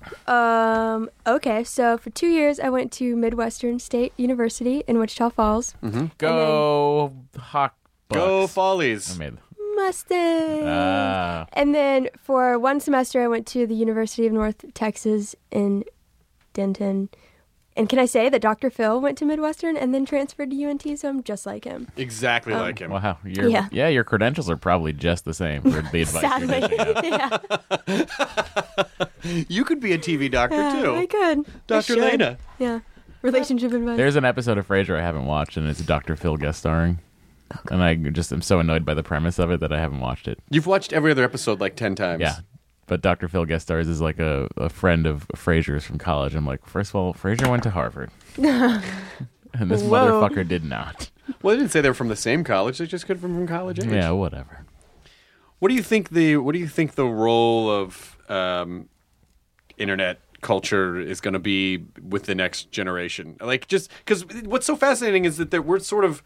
S8: Okay, so for 2 years, I went to Midwestern State University in Wichita Falls.
S2: Go Hawk Bucks.
S9: Go
S2: I
S9: Follies.
S2: made
S8: Mustang.
S2: Ah.
S8: And then for one semester, I went to the University of North Texas in Denton. And can I say that Dr. Phil went to Midwestern and then transferred to UNT, so I'm just like him.
S9: Exactly like him.
S2: Wow.
S8: Yeah.
S2: Your credentials are probably just the same for the advice
S8: Sadly.
S2: you're dishing out.
S8: Yeah,
S9: You could be a TV doctor too.
S8: I could.
S9: Dr.
S8: I should.
S9: Lena.
S8: Yeah. Relationship advice.
S2: There's an episode of Frasier I haven't watched, and it's Dr. Phil guest starring. And I just am so annoyed by the premise of it that I haven't watched it.
S9: You've watched every other episode like 10 times.
S2: Yeah. But Dr. Phil guest stars is like a friend of Frasier's from college. I'm like, first of all, Frasier went to Harvard. And this
S8: Whoa.
S2: motherfucker did not.
S9: Well, they didn't say they were from the same college. They just could have been from college age.
S2: Yeah, whatever.
S9: What do you think the role of internet culture is going to be with the next generation? Like, just because what's so fascinating is that we're sort of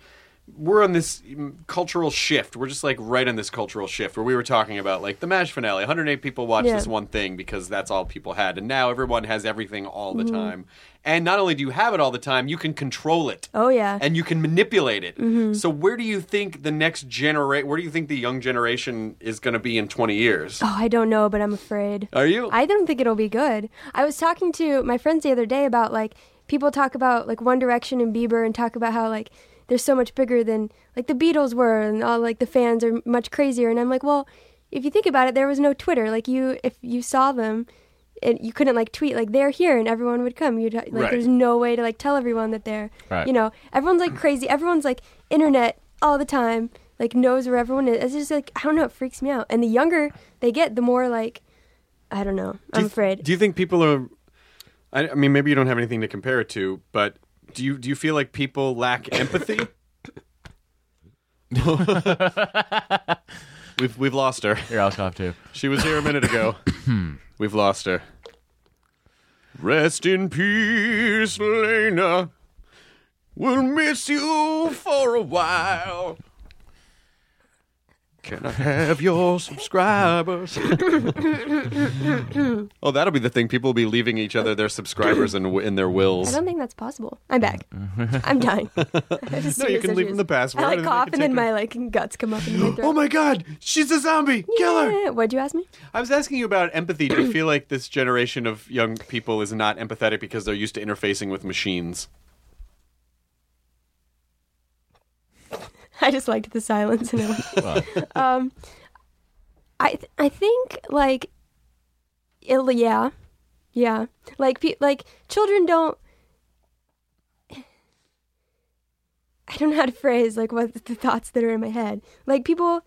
S9: we're on this cultural shift. We're just like right on this cultural shift where we were talking about like the MASH finale. 108 people watched this one thing because that's all people had. And now everyone has everything all the time. And not only do you have it all the time, you can control it.
S8: Oh, yeah.
S9: And you can manipulate it. So where do you think the next generation, where do you think the young generation is going to be in 20 years?
S8: Oh, I don't know, but I'm afraid.
S9: Are you?
S8: I don't think it'll be good. I was talking to my friends the other day about like, people talk about like One Direction and Bieber and talk about how like, they're so much bigger than like the Beatles were, and all like the fans are much crazier. And I'm like, well, if you think about it, there was no Twitter. Like if you saw them, you couldn't like tweet like they're here and everyone would come. You'd like there's no way to like tell everyone that they're you know, everyone's like crazy. Everyone's like internet all the time, like knows where everyone is. It's just like I don't know, it freaks me out. And the younger they get, the more like I don't know. I'm afraid.
S9: Do you think people are? I mean, maybe you don't have anything to compare it to, but. Do you feel like people lack empathy? We've lost her.
S2: Here, I'll cough too.
S9: She was here a minute ago. We've lost her. Rest in peace, Lena. We'll miss you for a while. Can I have your subscribers? Oh, that'll be the thing. People will be leaving each other their subscribers in their wills.
S8: I don't think that's possible. I'm back. I'm dying.
S9: No, you can leave them the password.
S8: I like cough and then my like guts come up into my throat.
S9: Oh my God, she's a zombie. Kill her.
S8: What'd you ask me?
S9: I was asking you about empathy. Do you feel like this generation of young people is not empathetic because they're used to interfacing with machines?
S8: I just liked the silence. And I think like, yeah, like children don't. I don't know how to phrase like what the thoughts that are in my head. Like people.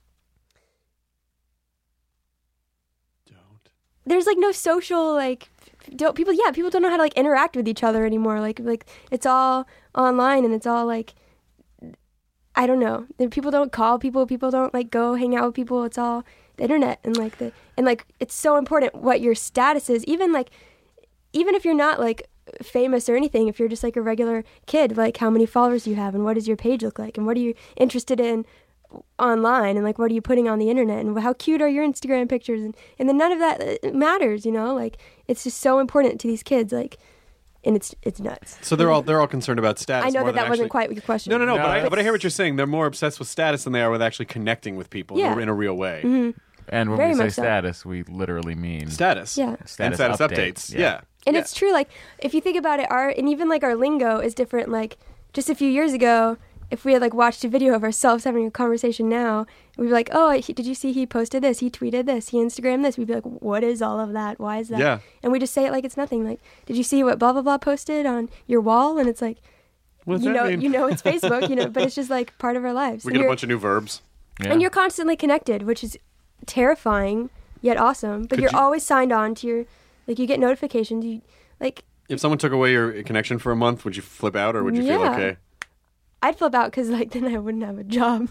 S8: There's like no social like. People don't know how to like interact with each other anymore. Like it's all online and it's all like. I don't know. People don't call people. People don't like go hang out with people. It's all the internet and like it's so important what your status is. Even if you're not like famous or anything, if you're just like a regular kid, like how many followers you have and what does your page look like and what are you interested in online and like what are you putting on the internet and how cute are your Instagram pictures and then none of that matters. You know, like it's just so important to these kids. Like. And it's nuts.
S9: So they're all concerned about status.
S8: I know
S9: more
S8: that wasn't quite your question.
S9: No. But I hear what you're saying. They're more obsessed with status than they are with actually connecting with people in a real way.
S8: Mm-hmm.
S2: And when
S8: Very
S2: we say
S8: much so.
S2: status, we literally mean
S9: status.
S8: Yeah.
S9: Status updates. Yeah.
S8: And it's true. Like if you think about it, and even like our lingo is different. Like just a few years ago, if we had like watched a video of ourselves having a conversation now, we'd be like, oh, did you see he posted this? He tweeted this. He Instagrammed this. We'd be like, what is all of that? Why is that?
S9: Yeah.
S8: And we just say it like it's nothing. Like, did you see what blah, blah, blah posted on your wall? And it's like,
S9: What's
S8: you
S9: that
S8: know,
S9: mean?
S8: you know it's Facebook, but it's just like part of our lives.
S9: We get a bunch of new verbs.
S2: Yeah.
S8: And you're constantly connected, which is terrifying yet awesome. But you're always signed on to your, like you get notifications. You like.
S9: If someone took away your connection for a month, would you flip out or would you feel okay?
S8: I'd flip out because like then I wouldn't have a job.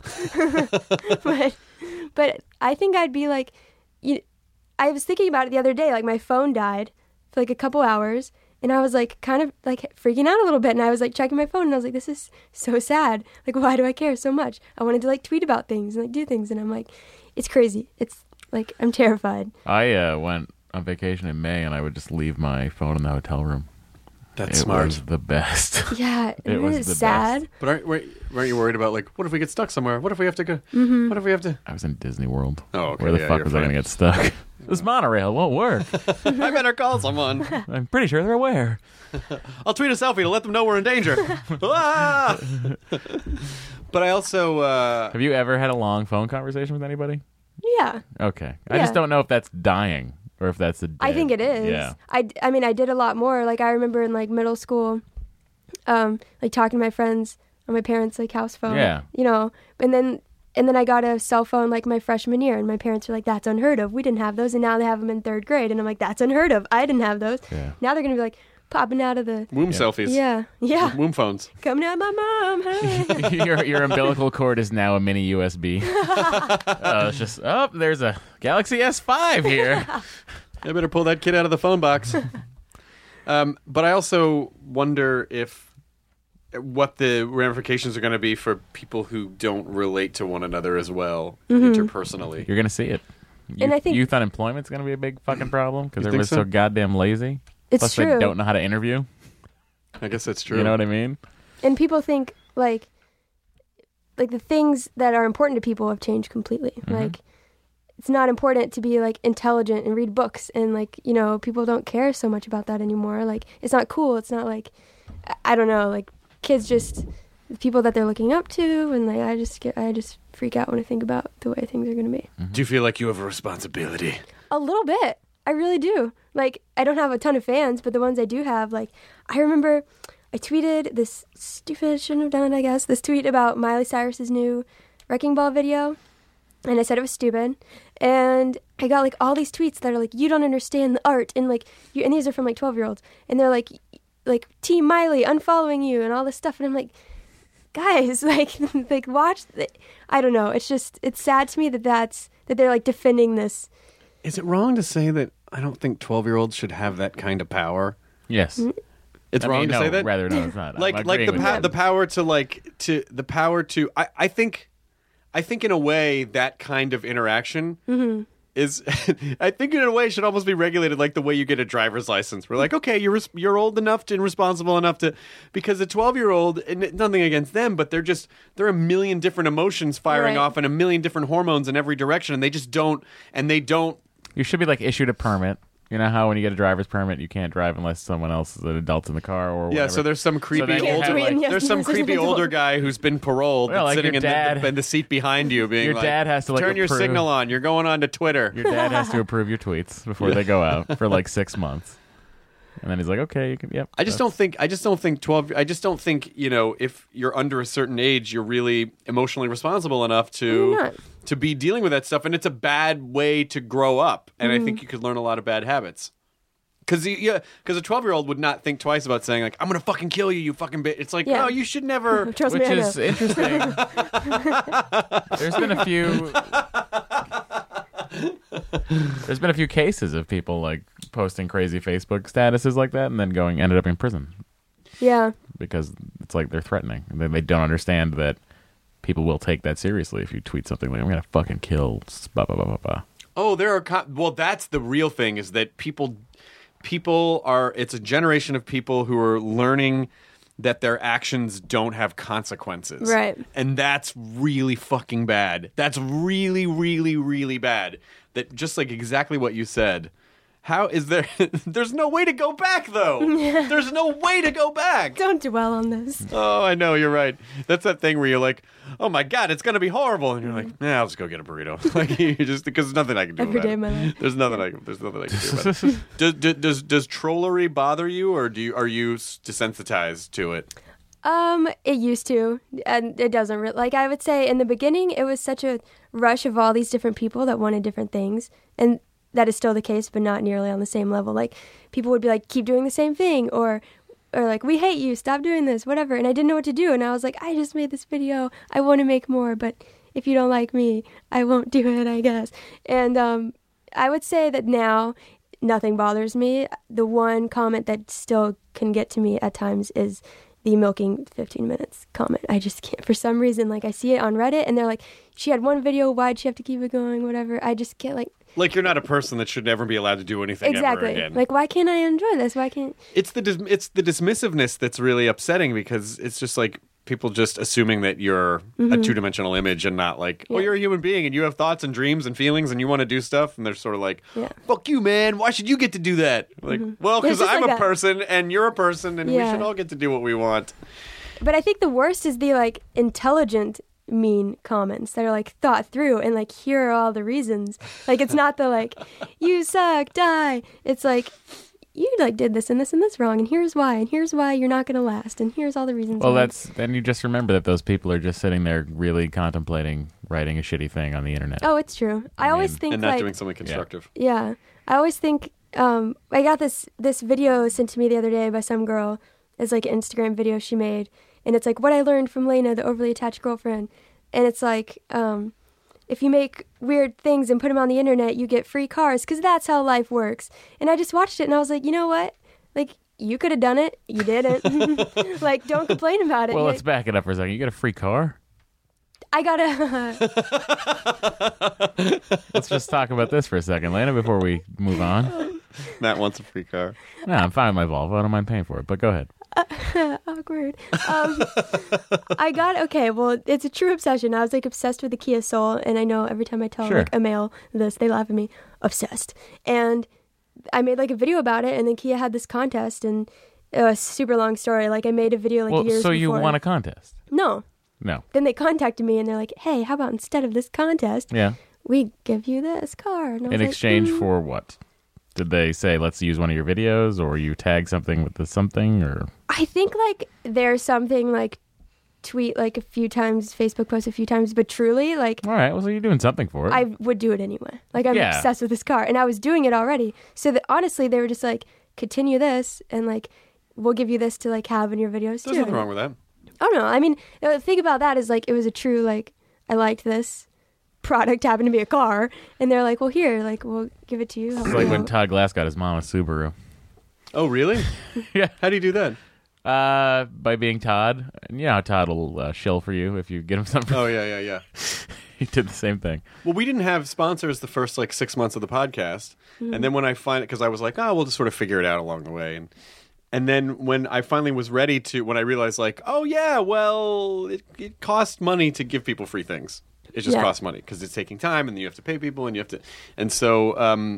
S8: but I think I'd be like, I was thinking about it the other day. Like my phone died for like a couple hours, and I was like kind of like freaking out a little bit. And I was like checking my phone, and I was like, this is so sad. Like why do I care so much? I wanted to like tweet about things and like do things, and I'm like, it's crazy. It's like I'm terrified.
S2: I went on vacation in May, and I would just leave my phone in the hotel room.
S9: That's
S2: smart. It was the best.
S8: Yeah,
S2: it was the
S8: sad.
S2: best.
S9: But aren't you worried about like, what if we get stuck somewhere? What if we have to go? What if we have to?
S2: I was in Disney World.
S9: Oh, okay.
S2: Where the fuck was I going to get stuck? This monorail won't work.
S9: I better call someone.
S2: I'm pretty sure they're aware.
S9: I'll tweet a selfie to let them know we're in danger. Ah! But I also...
S2: Have you ever had a long phone conversation with anybody?
S8: Yeah.
S2: Okay. I just don't know if that's dying. Or if that's
S8: I think it is.
S2: Yeah.
S8: I mean, I did a lot more. Like, I remember in, like, middle school, like, talking to my friends on my parents' like house phone.
S2: Yeah.
S8: You know, and then I got a cell phone like my freshman year, and my parents were like, "That's unheard of. We didn't have those," and now they have them in third grade, and I'm like, "That's unheard of. I didn't have those."
S2: Yeah.
S8: Now they're gonna be like popping out of the
S9: womb selfies.
S8: Yeah.
S9: Womb phones.
S8: Coming out of my mom. Hey.
S2: your umbilical cord is now a mini USB. It's just there's a Galaxy S5 here.
S9: I better pull that kid out of the phone box. But I also wonder if what the ramifications are going to be for people who don't relate to one another as well interpersonally.
S2: You're going to see it.
S8: And I think
S2: youth unemployment's going to be a big fucking problem because
S9: You think
S2: everyone's so goddamn lazy.
S8: It's
S2: Plus,
S8: true.
S2: they don't know how to interview.
S9: I guess that's true.
S2: You know what I mean?
S8: And people think like the things that are important to people have changed completely. Like it's not important to be like intelligent and read books, and like, you know, people don't care so much about that anymore. Like it's not cool. It's not like, I don't know, like kids just people that they're looking up to, and like I just freak out when I think about the way things are going to be.
S9: Do you feel like you have a responsibility?
S8: A little bit. I really do. Like, I don't have a ton of fans, but the ones I do have, like, I remember I tweeted this stupid, shouldn't have done it, I guess, this tweet about Miley Cyrus's new Wrecking Ball video. And I said it was stupid. And I got, like, all these tweets that are like, you don't understand the art. And, like, and these are from, like, 12-year-olds. And they're like, Team Miley, unfollowing you, and all this stuff. And I'm like, guys, like watch. I don't know. It's just, it's sad to me that they're, like, defending this.
S9: Is it wrong to say that I don't think 12-year-olds should have that kind of power?
S2: Yes.
S9: It's wrong to say that?
S2: Rather, no, it's not.
S9: like the power to I think in a way that kind of interaction is I think in a way should almost be regulated like the way you get a driver's license. We're like, okay, you're old enough and responsible enough to, because a 12-year-old, and nothing against them, but there are a million different emotions firing off and a million different hormones in every direction, and they don't.
S2: You should be like issued a permit. You know how when you get a driver's permit, you can't drive unless someone else is an adult in the car or whatever.
S9: Yeah, so there's some creepy older guy who's been paroled
S2: like
S9: sitting
S2: your
S9: in the seat behind you, being
S2: your
S9: like,
S2: dad has to
S9: turn your
S2: approve.
S9: signal on. You're going on to Twitter.
S2: Your dad has to approve your tweets before they go out for like 6 months, and then he's like, "Okay, you can." Yep.
S9: I just don't think 12. I just don't think, you know, if you're under a certain age, you're really emotionally responsible enough to be dealing with that stuff, and it's a bad way to grow up. And I think you could learn a lot of bad habits. Because a 12-year-old would not think twice about saying, like, I'm going to fucking kill you, you fucking bitch. It's like, no, you should never.
S8: Trust me,
S2: Which is interesting. There's been a few cases of people, like, posting crazy Facebook statuses like that and then ended up in prison.
S8: Yeah. Because
S2: it's like they're threatening. They don't understand that people will take that seriously if you tweet something like, I'm going to fucking kill blah, blah, blah, blah, blah.
S9: Oh, well, that's the real thing, is that people are, it's a generation of people who are learning that their actions don't have consequences.
S8: Right.
S9: And that's really fucking bad. That's really, really, really bad. That just like exactly what you said. How is there? There's no way to go back, though. There's no way to go back.
S8: Don't dwell on this.
S9: Oh, I know, you're right. That's that thing where you're like, oh my God, it's going to be horrible. And you're like, I'll just go get a burrito. Like, you just, because there's nothing I can do
S8: Every
S9: about
S8: day
S9: it.
S8: of my life.
S9: There's nothing I can do about it. Does trollery bother you, or are you desensitized to it?
S8: It used to, and it doesn't really. Like, I would say in the beginning, it was such a rush of all these different people that wanted different things. And that is still the case, but not nearly on the same level. Like, people would be like, keep doing the same thing, or like, we hate you, stop doing this, whatever. And I didn't know what to do. And I was like, I just made this video. I want to make more, but if you don't like me, I won't do it, I guess. And I would say that now nothing bothers me. The one comment that still can get to me at times is the milking 15 minutes comment. I just can't, for some reason, like, I see it on Reddit and they're like, she had one video, why'd she have to keep it going, whatever. I just can't,
S9: like, you're not a person that should never be allowed to do anything ever again.
S8: Like, why can't I enjoy this? Why can't...
S9: It's the dismissiveness that's really upsetting, because it's just like people just assuming that you're a two-dimensional image and not like, oh, you're a human being and you have thoughts and dreams and feelings and you want to do stuff, and they're sort of like, fuck you, man, why should you get to do that? Like, well, because I'm like a person and you're a person and we should all get to do what we want.
S8: But I think the worst is the, like, intelligent mean comments that are, like, thought through and, like, here are all the reasons. Like, it's not the, like, you suck, die. It's like, you, like, did this and this and this wrong, and here's why you're not going to last, and here's all the reasons
S2: well,
S8: why.
S2: Then you just remember that those people are just sitting there really contemplating writing a shitty thing on the internet.
S8: Oh, it's true. I always think,
S9: and not
S8: like,
S9: doing something constructive.
S8: Yeah. I always think, I got this video sent to me the other day by some girl. It's like an Instagram video she made, and it's like, what I learned from Lena, the overly attached girlfriend. And it's like, if you make weird things and put them on the internet, you get free cars, because that's how life works. And I just watched it and I was like, you know what? Like, you could have done it. You didn't. Like, don't complain about it.
S2: Well, let's back it up for a second. You got a free car?
S8: I got a...
S2: Let's just talk about this for a second, Lana, before we move on.
S9: Matt wants a free car.
S2: No, I'm fine with my Volvo. I don't mind paying for it, but go ahead.
S8: Awkward. Okay, well, it's a true obsession. I was like obsessed with the Kia Soul, and I know every time I tell like a male this, they laugh at me. Obsessed. And I made like a video about it, and then Kia had this contest, and it was a super long story. Like I made a video like years before.
S2: So you won a contest?
S8: No.
S2: Then
S8: they contacted me, and they're like, hey, how about instead of this contest, we give you this car. And
S2: in exchange for what? Did they say, let's use one of your videos, or you tag something with this something, or? I
S8: think, like, there's something, like, tweet, like, a few times, Facebook post a few times, but truly, like...
S2: All right, well, so you're doing something for it.
S8: I would do it anyway. Like, I'm obsessed with this car, and I was doing it already. So, honestly, they were just like, continue this, and, like, we'll give you this to, like, have in your videos, too.
S9: There's nothing wrong with that.
S8: Oh, no. I mean, the thing about that is, like, it was a true, like, I liked this. Product happened to be a car, and they're like, well, here, like, we'll give it to you.
S2: It's like when Todd Glass got his mom a Subaru.
S9: Oh, really?
S2: Yeah.
S9: How do you do that?
S2: By being Todd. And you know how Todd will shill for you if you get him something.
S9: Oh, yeah.
S2: He did the same thing.
S9: Well, we didn't have sponsors the first, like, 6 months of the podcast. Mm-hmm. And then when I find it, because I was like, we'll just sort of figure it out along the way. And then when I finally was ready to, when I realized, like, oh, yeah, well, it costs money to give people free things. It just costs money because it's taking time, and you have to pay people, and you have to. And so,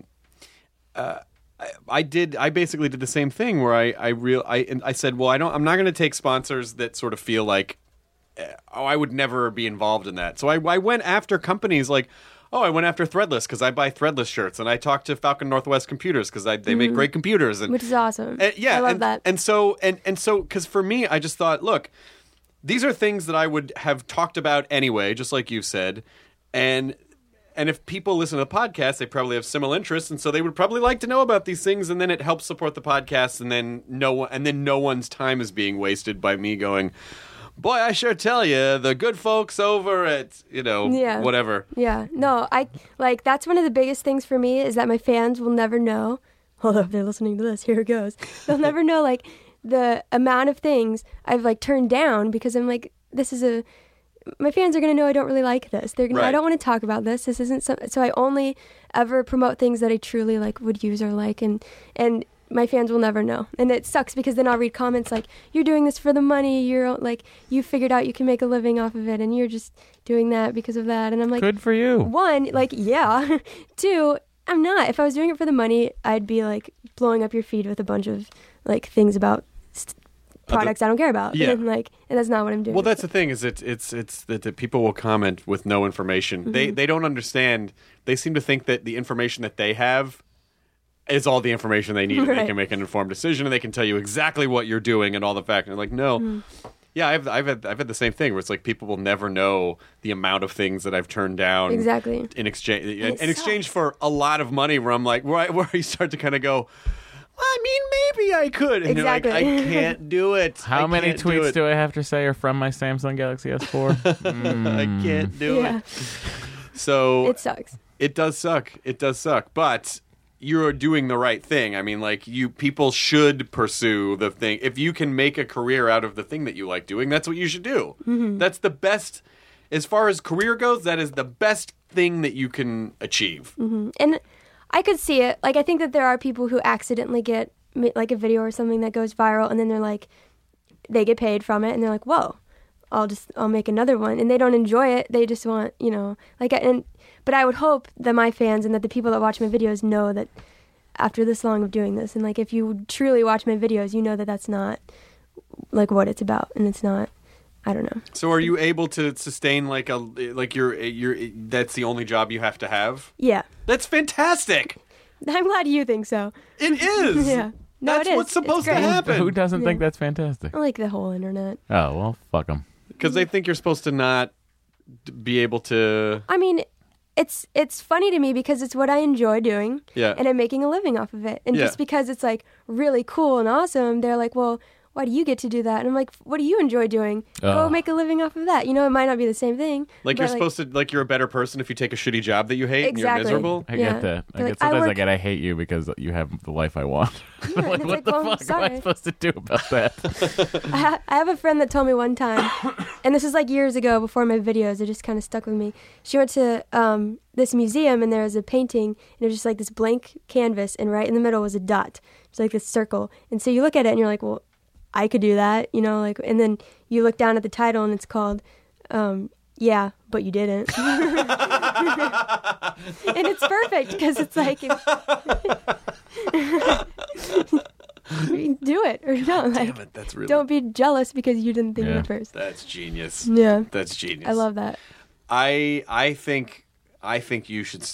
S9: I basically did the same thing where I said, well, I'm not going to take sponsors that sort of feel like, I would never be involved in that. So I went after companies like, I went after Threadless because I buy Threadless shirts, and I talked to Falcon Northwest Computers because they make great computers,
S8: which is awesome.
S9: I
S8: love that.
S9: And so because for me, I just thought, look. These are things that I would have talked about anyway, just like you said. And if people listen to the podcast, they probably have similar interests, and so they would probably like to know about these things, and then it helps support the podcast, and then no one's time is being wasted by me going, boy, I sure tell you, the good folks over at, whatever.
S8: Yeah. No, that's one of the biggest things for me is that my fans will never know, although if they're listening to this, here it goes. They'll never know, like, the amount of things I've like turned down because I'm like, my fans are going to know I don't really like this. They're gonna, I don't want to talk about this. This isn't so I only ever promote things that I truly like would use or like, and my fans will never know. And it sucks because then I'll read comments like, you're doing this for the money. You're like, you figured out you can make a living off of it, and you're just doing that because of that. And I'm like,
S2: good for you.
S8: One, like, yeah. Two, I'm not. If I was doing it for the money, I'd be like blowing up your feed with a bunch of like things about products I don't care about.
S9: Yeah.
S8: And that's not what I'm doing.
S9: Well, that's the thing is it's that people will comment with no information. Mm-hmm. They don't understand. They seem to think that the information that they have is all the information they need, and they can make an informed decision, and they can tell you exactly what you're doing and all the facts. And like, no. Mm-hmm. Yeah, I've had the same thing where it's like people will never know the amount of things that I've turned down
S8: exactly
S9: in exchange for a lot of money. Where I'm like, where you start to kind of go, I mean, maybe I could. And
S8: exactly.
S9: You're like, I can't do it.
S2: How many tweets do I have to say are from my Samsung Galaxy S4?
S9: I can't do it. So
S8: it sucks.
S9: It does suck. It does suck. But you're doing the right thing. I mean, like, people should pursue the thing. If you can make a career out of the thing that you like doing, that's what you should do. Mm-hmm. That's the best. As far as career goes, that is the best thing that you can achieve.
S8: Mm-hmm. And I could see it. Like, I think that there are people who accidentally get, like, a video or something that goes viral, and then they're like, they get paid from it, and they're like, whoa, I'll make another one. And they don't enjoy it. They just want, but I would hope that my fans and that the people that watch my videos know that after this long of doing this, and, like, if you truly watch my videos, you know that that's not, like, what it's about, and it's not, I don't know.
S9: So are you able to sustain your that's the only job you have to have?
S8: Yeah.
S9: That's fantastic.
S8: I'm glad you think so.
S9: It is.
S8: Yeah. No,
S9: that's
S8: it is.
S9: What's supposed to happen.
S2: Who doesn't think that's fantastic?
S8: I like the whole internet.
S2: Oh, well, fuck them.
S9: Because they think you're supposed to not be able to...
S8: I mean, it's funny to me because it's what I enjoy doing.
S9: Yeah.
S8: And I'm making a living off of it. And just because it's, like, really cool and awesome, they're like, well, why do you get to do that? And I'm like, what do you enjoy doing?
S2: Oh.
S8: Go make a living off of that. You know, it might not be the same thing.
S9: Like
S8: but,
S9: you're supposed to, like you're a better person if you take a shitty job that you hate and you're
S8: Exactly.
S9: miserable.
S2: I
S8: Yeah.
S2: get that.
S8: They're like,
S2: Sometimes I
S8: work-
S2: get I hate you because you have the life I want.
S8: Yeah, and
S2: like,
S8: it's
S2: what
S8: like,
S2: the
S8: well,
S2: fuck am
S8: sorry.
S2: I supposed to do about that?
S8: I have a friend that told me one time, and this is like years ago before my videos, it just kind of stuck with me. She went to this museum, and there was a painting, and it was just like this blank canvas, and right in the middle was a dot. It's like this circle. And so you look at it, and you're like, well, I could do that, you know, like, and then you look down at the title, and it's called, Yeah, but you didn't. And it's perfect, because it's like, do it or don't. Like,
S9: Damn it, that's really...
S8: don't be jealous because you didn't think of it first.
S9: That's genius.
S8: Yeah.
S9: That's genius.
S8: I love that.
S9: I think you should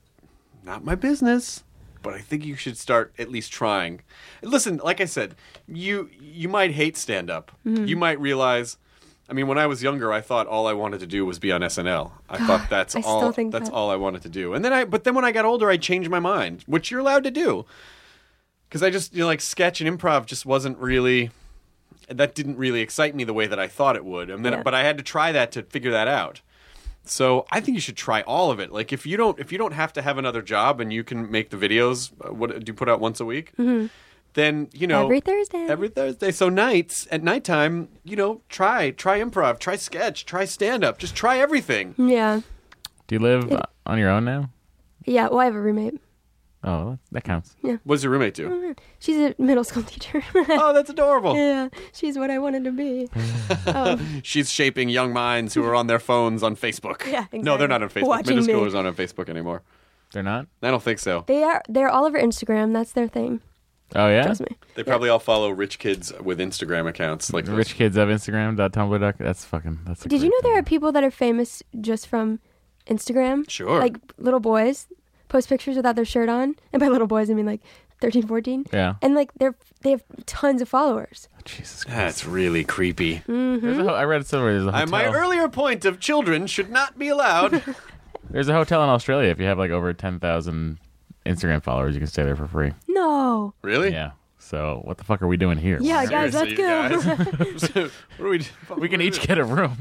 S9: not my business, but I think you should start at least trying. Listen, like I said, you might hate stand up.
S8: Mm-hmm.
S9: You might realize, I mean, when I was younger, I thought all I wanted to do was be on SNL. I thought that's
S8: I
S9: all
S8: still think
S9: that's
S8: that.
S9: all I wanted to do. And then but then when I got older, I changed my mind, which you're allowed to do. Cuz I just, like sketch and improv just wasn't really, that didn't really excite me the way that I thought it would. And then
S8: Yeah.
S9: but I had to try that to figure that out. So I think you should try all of it. Like if you don't have to have another job and you can make the videos, what do you put out once a week? Mm-hmm. Then
S8: Every Thursday.
S9: Every Thursday. So at nighttime, try improv, try sketch, try stand up, just try everything.
S8: Yeah.
S2: Do you live on your own now?
S8: Yeah. Well, I have a roommate.
S2: Oh, that counts.
S9: What does your roommate do?
S8: She's a middle school teacher.
S9: Oh, that's adorable.
S8: Yeah. She's what I wanted to be. Oh.
S9: She's shaping young minds who are on their phones on Facebook.
S8: Yeah, exactly.
S9: No, they're not on Facebook.
S8: Watching
S9: Middle
S8: me.
S9: schoolers aren't on Facebook anymore.
S2: They're not?
S9: I don't think so.
S8: They're all over Instagram. That's their thing.
S2: Oh, yeah?
S8: Trust me.
S9: They probably all follow rich kids with Instagram accounts. Like
S2: Rich kids have Instagram.tumblr. That's a
S8: Did you
S2: great
S8: know there
S2: thing.
S8: are people that are famous just from Instagram?
S9: Sure.
S8: Like little boys post pictures without their shirt on. And by little boys, I mean like 13, 14.
S2: Yeah.
S8: And like they have tons of followers.
S2: Jesus Christ.
S9: That's really creepy.
S2: I read somewhere there's a hotel.
S9: My earlier point of children should not be allowed.
S2: There's a hotel in Australia. If you have like over 10,000 Instagram followers, you can stay there for free.
S8: No.
S9: Really?
S2: Yeah. So what the fuck are we doing here?
S8: Yeah, guys, let's
S9: Seriously,
S8: go.
S9: you guys. So, what do we do?
S2: We can each get a room.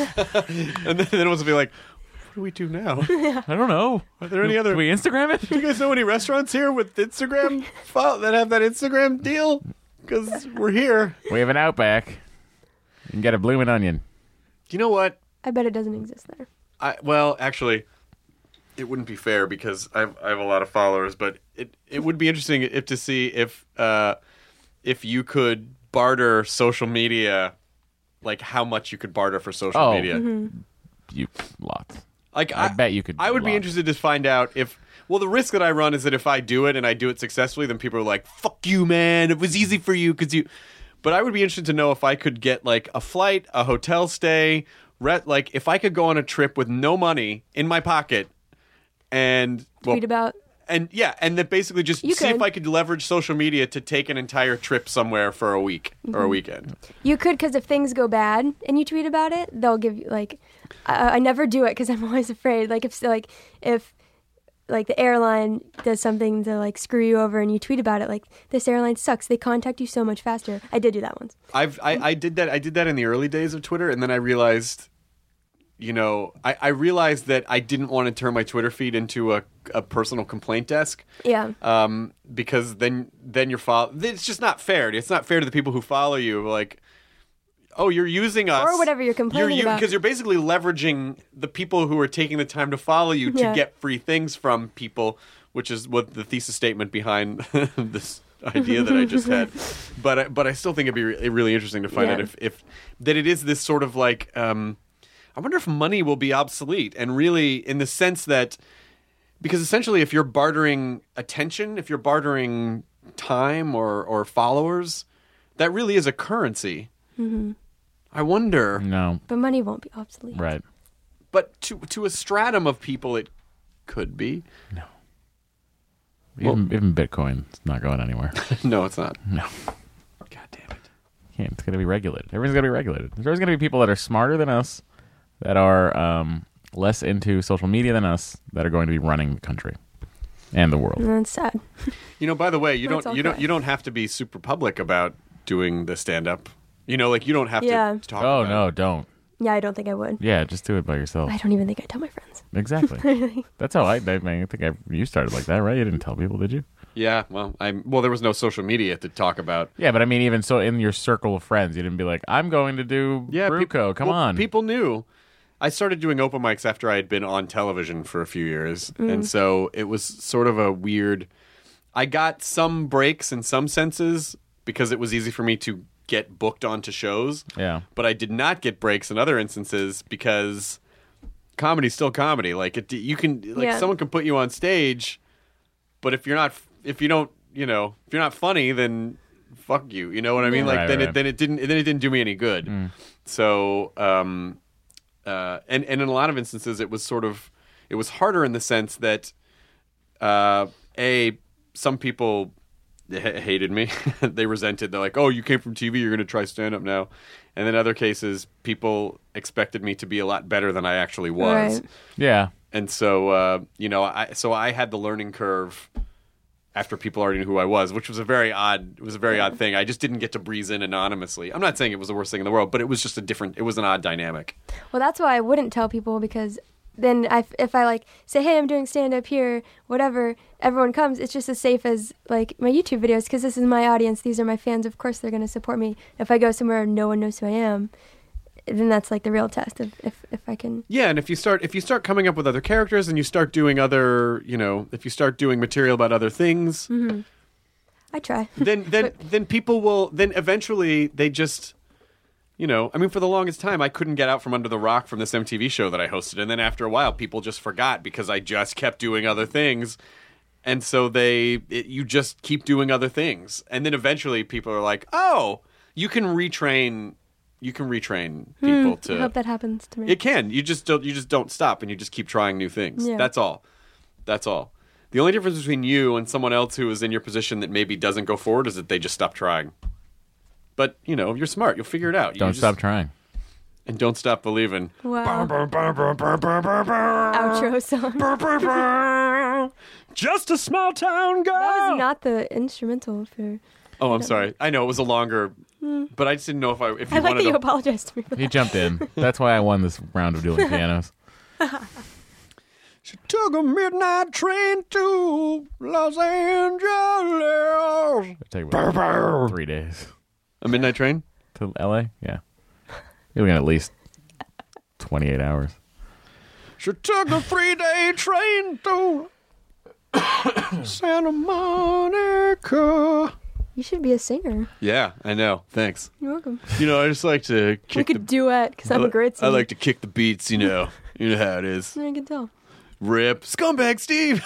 S9: And then it will be like, what do we do now?
S2: I don't know.
S9: Are there any other...
S2: Do we Instagram it?
S9: Do you guys know any restaurants here with Instagram that have that Instagram deal? Because we're here.
S2: We have an Outback. You can get a bloomin' onion.
S9: You know what?
S8: I bet it doesn't exist there.
S9: Well, actually, it wouldn't be fair because I have a lot of followers, but it would be interesting to see if you could barter social media, like how much you could barter for social media.
S2: You lots.
S9: Like
S2: I bet you could.
S9: I would be
S2: lots.
S9: interested to find out if. Well, the risk that I run is that if I do it and I do it successfully, then people are like, "Fuck you, man! It was easy for you because you." But I would be interested to know if I could get like a flight, a hotel stay, like if I could go on a trip with no money in my pocket, and
S8: Tweet about.
S9: and that basically just
S8: You
S9: see if
S8: could.
S9: I could leverage social media to take an entire trip somewhere for a week or a weekend.
S8: You could, because if things go bad and you tweet about it, they'll give you like. I never do it because I'm always afraid. Like if the airline does something to like screw you over and you tweet about it, like this airline sucks. They contact you so much faster. I did do that once.
S9: I did that. I did that in the early days of Twitter, and then I realized, I realized that I didn't want to turn my Twitter feed into a personal complaint desk.
S8: Yeah.
S9: Because then you're it's just not fair. It's not fair to the people who follow you. Like, oh, you're using us
S8: Or whatever you're complaining about.
S9: because you're basically leveraging the people who are taking the time to follow you to
S8: Yeah.
S9: get free things from people, which is what the thesis statement behind this idea that I just had. But I still think it'd be really interesting to find
S8: Yeah.
S9: out if that it is this sort of like. I wonder if money will be obsolete, and really in the sense that, because essentially if you're bartering attention, if you're bartering time or followers, that really is a currency. Mm-hmm. I wonder,
S2: No.
S8: But money won't be obsolete.
S2: Right.
S9: but to a stratum of people it could be.
S2: Even Bitcoin's not going anywhere.
S9: No, it's not.
S2: No.
S9: God damn it.
S2: Can't. It's going to be regulated. Everything's going to be regulated. There's always going to be people that are smarter than us, that are less into social media than us, that are going to be running the country and the world.
S8: And that's sad.
S9: By the way, you
S8: That's
S9: don't
S8: all
S9: you don't
S8: correct.
S9: you don't have to be super public about doing the stand-up? You know, like you don't have
S8: Yeah.
S9: to talk
S2: Oh
S9: about
S2: no,
S9: it.
S2: don't.
S8: Yeah, I don't think I would.
S2: Yeah, just do it by yourself.
S8: I don't even think I tell my friends.
S2: Exactly. That's how I think you started like that, right? You didn't tell people, did you?
S9: Yeah, well, there was no social media to talk about.
S2: Yeah, but I mean, even so, in your circle of friends, you didn't be like, "I'm going to do Bruco." Come on,
S9: People knew. I started doing open mics after I had been on television for a few years, and so it was sort of a weird. I got some breaks in some senses because it was easy for me to get booked onto shows.
S2: Yeah.
S9: But I did not get breaks in other instances because comedy's still comedy. Like someone can put you on stage, but if you're not funny, then fuck you. You know what I mean? Like
S2: Right.
S9: then it didn't do me any good. So and in a lot of instances it was harder in the sense that some people hated me. They resented. They're like, "Oh, you came from TV. You're going to try stand-up now." And in other cases, people expected me to be a lot better than I actually was.
S8: Right.
S2: Yeah.
S9: And so, I had the learning curve after people already knew who I was, which was a very odd thing. I just didn't get to breeze in anonymously. I'm not saying it was the worst thing in the world, but it was just it was an odd dynamic.
S8: Well, that's why I wouldn't tell people, because then if I like say, hey, I'm doing stand up here, whatever, everyone comes. It's just as safe as like my YouTube videos, because this is my audience. These are my fans. Of course, they're going to support me. If I go somewhere no one knows who I am, then that's like the real test of if I can.
S9: Yeah, and if you start coming up with other characters and you start doing if you start doing material about other things,
S8: I try.
S9: then people will. Then eventually they just. I mean, for the longest time, I couldn't get out from under the rock from this MTV show that I hosted. And then after a while, people just forgot because I just kept doing other things. And so you just keep doing other things. And then eventually people are like, oh, you can retrain people to.
S8: I hope that happens to me.
S9: It can. You just don't stop and you just keep trying new things.
S8: Yeah.
S9: That's all. The only difference between you and someone else who is in your position that maybe doesn't go forward is that they just stop trying. But, you're smart. You'll figure it out.
S2: Don't stop trying.
S9: And don't stop believing.
S8: Wow. Outro song.
S9: Just a small town girl.
S8: That was not the instrumental for.
S9: Oh, I'm sorry. I know it was a longer, but I just didn't know if you
S8: I like
S9: wanted
S8: that you
S9: to.
S8: apologized to me for that.
S2: He jumped in. That's why I won this round of dueling pianos.
S9: She took a midnight train to Los Angeles.
S2: It'd take about 3 days.
S9: A midnight train?
S2: To LA? Yeah. You're looking at least 28 hours.
S9: She took a 3-day train to Santa Monica.
S8: You should be a singer.
S9: Yeah, I know. Thanks.
S8: You're welcome.
S9: I just like to
S8: We could duet, because I'm a great singer.
S9: I like to kick the beats, You know how it is.
S8: I can tell.
S9: Rip. Scumbag Steve.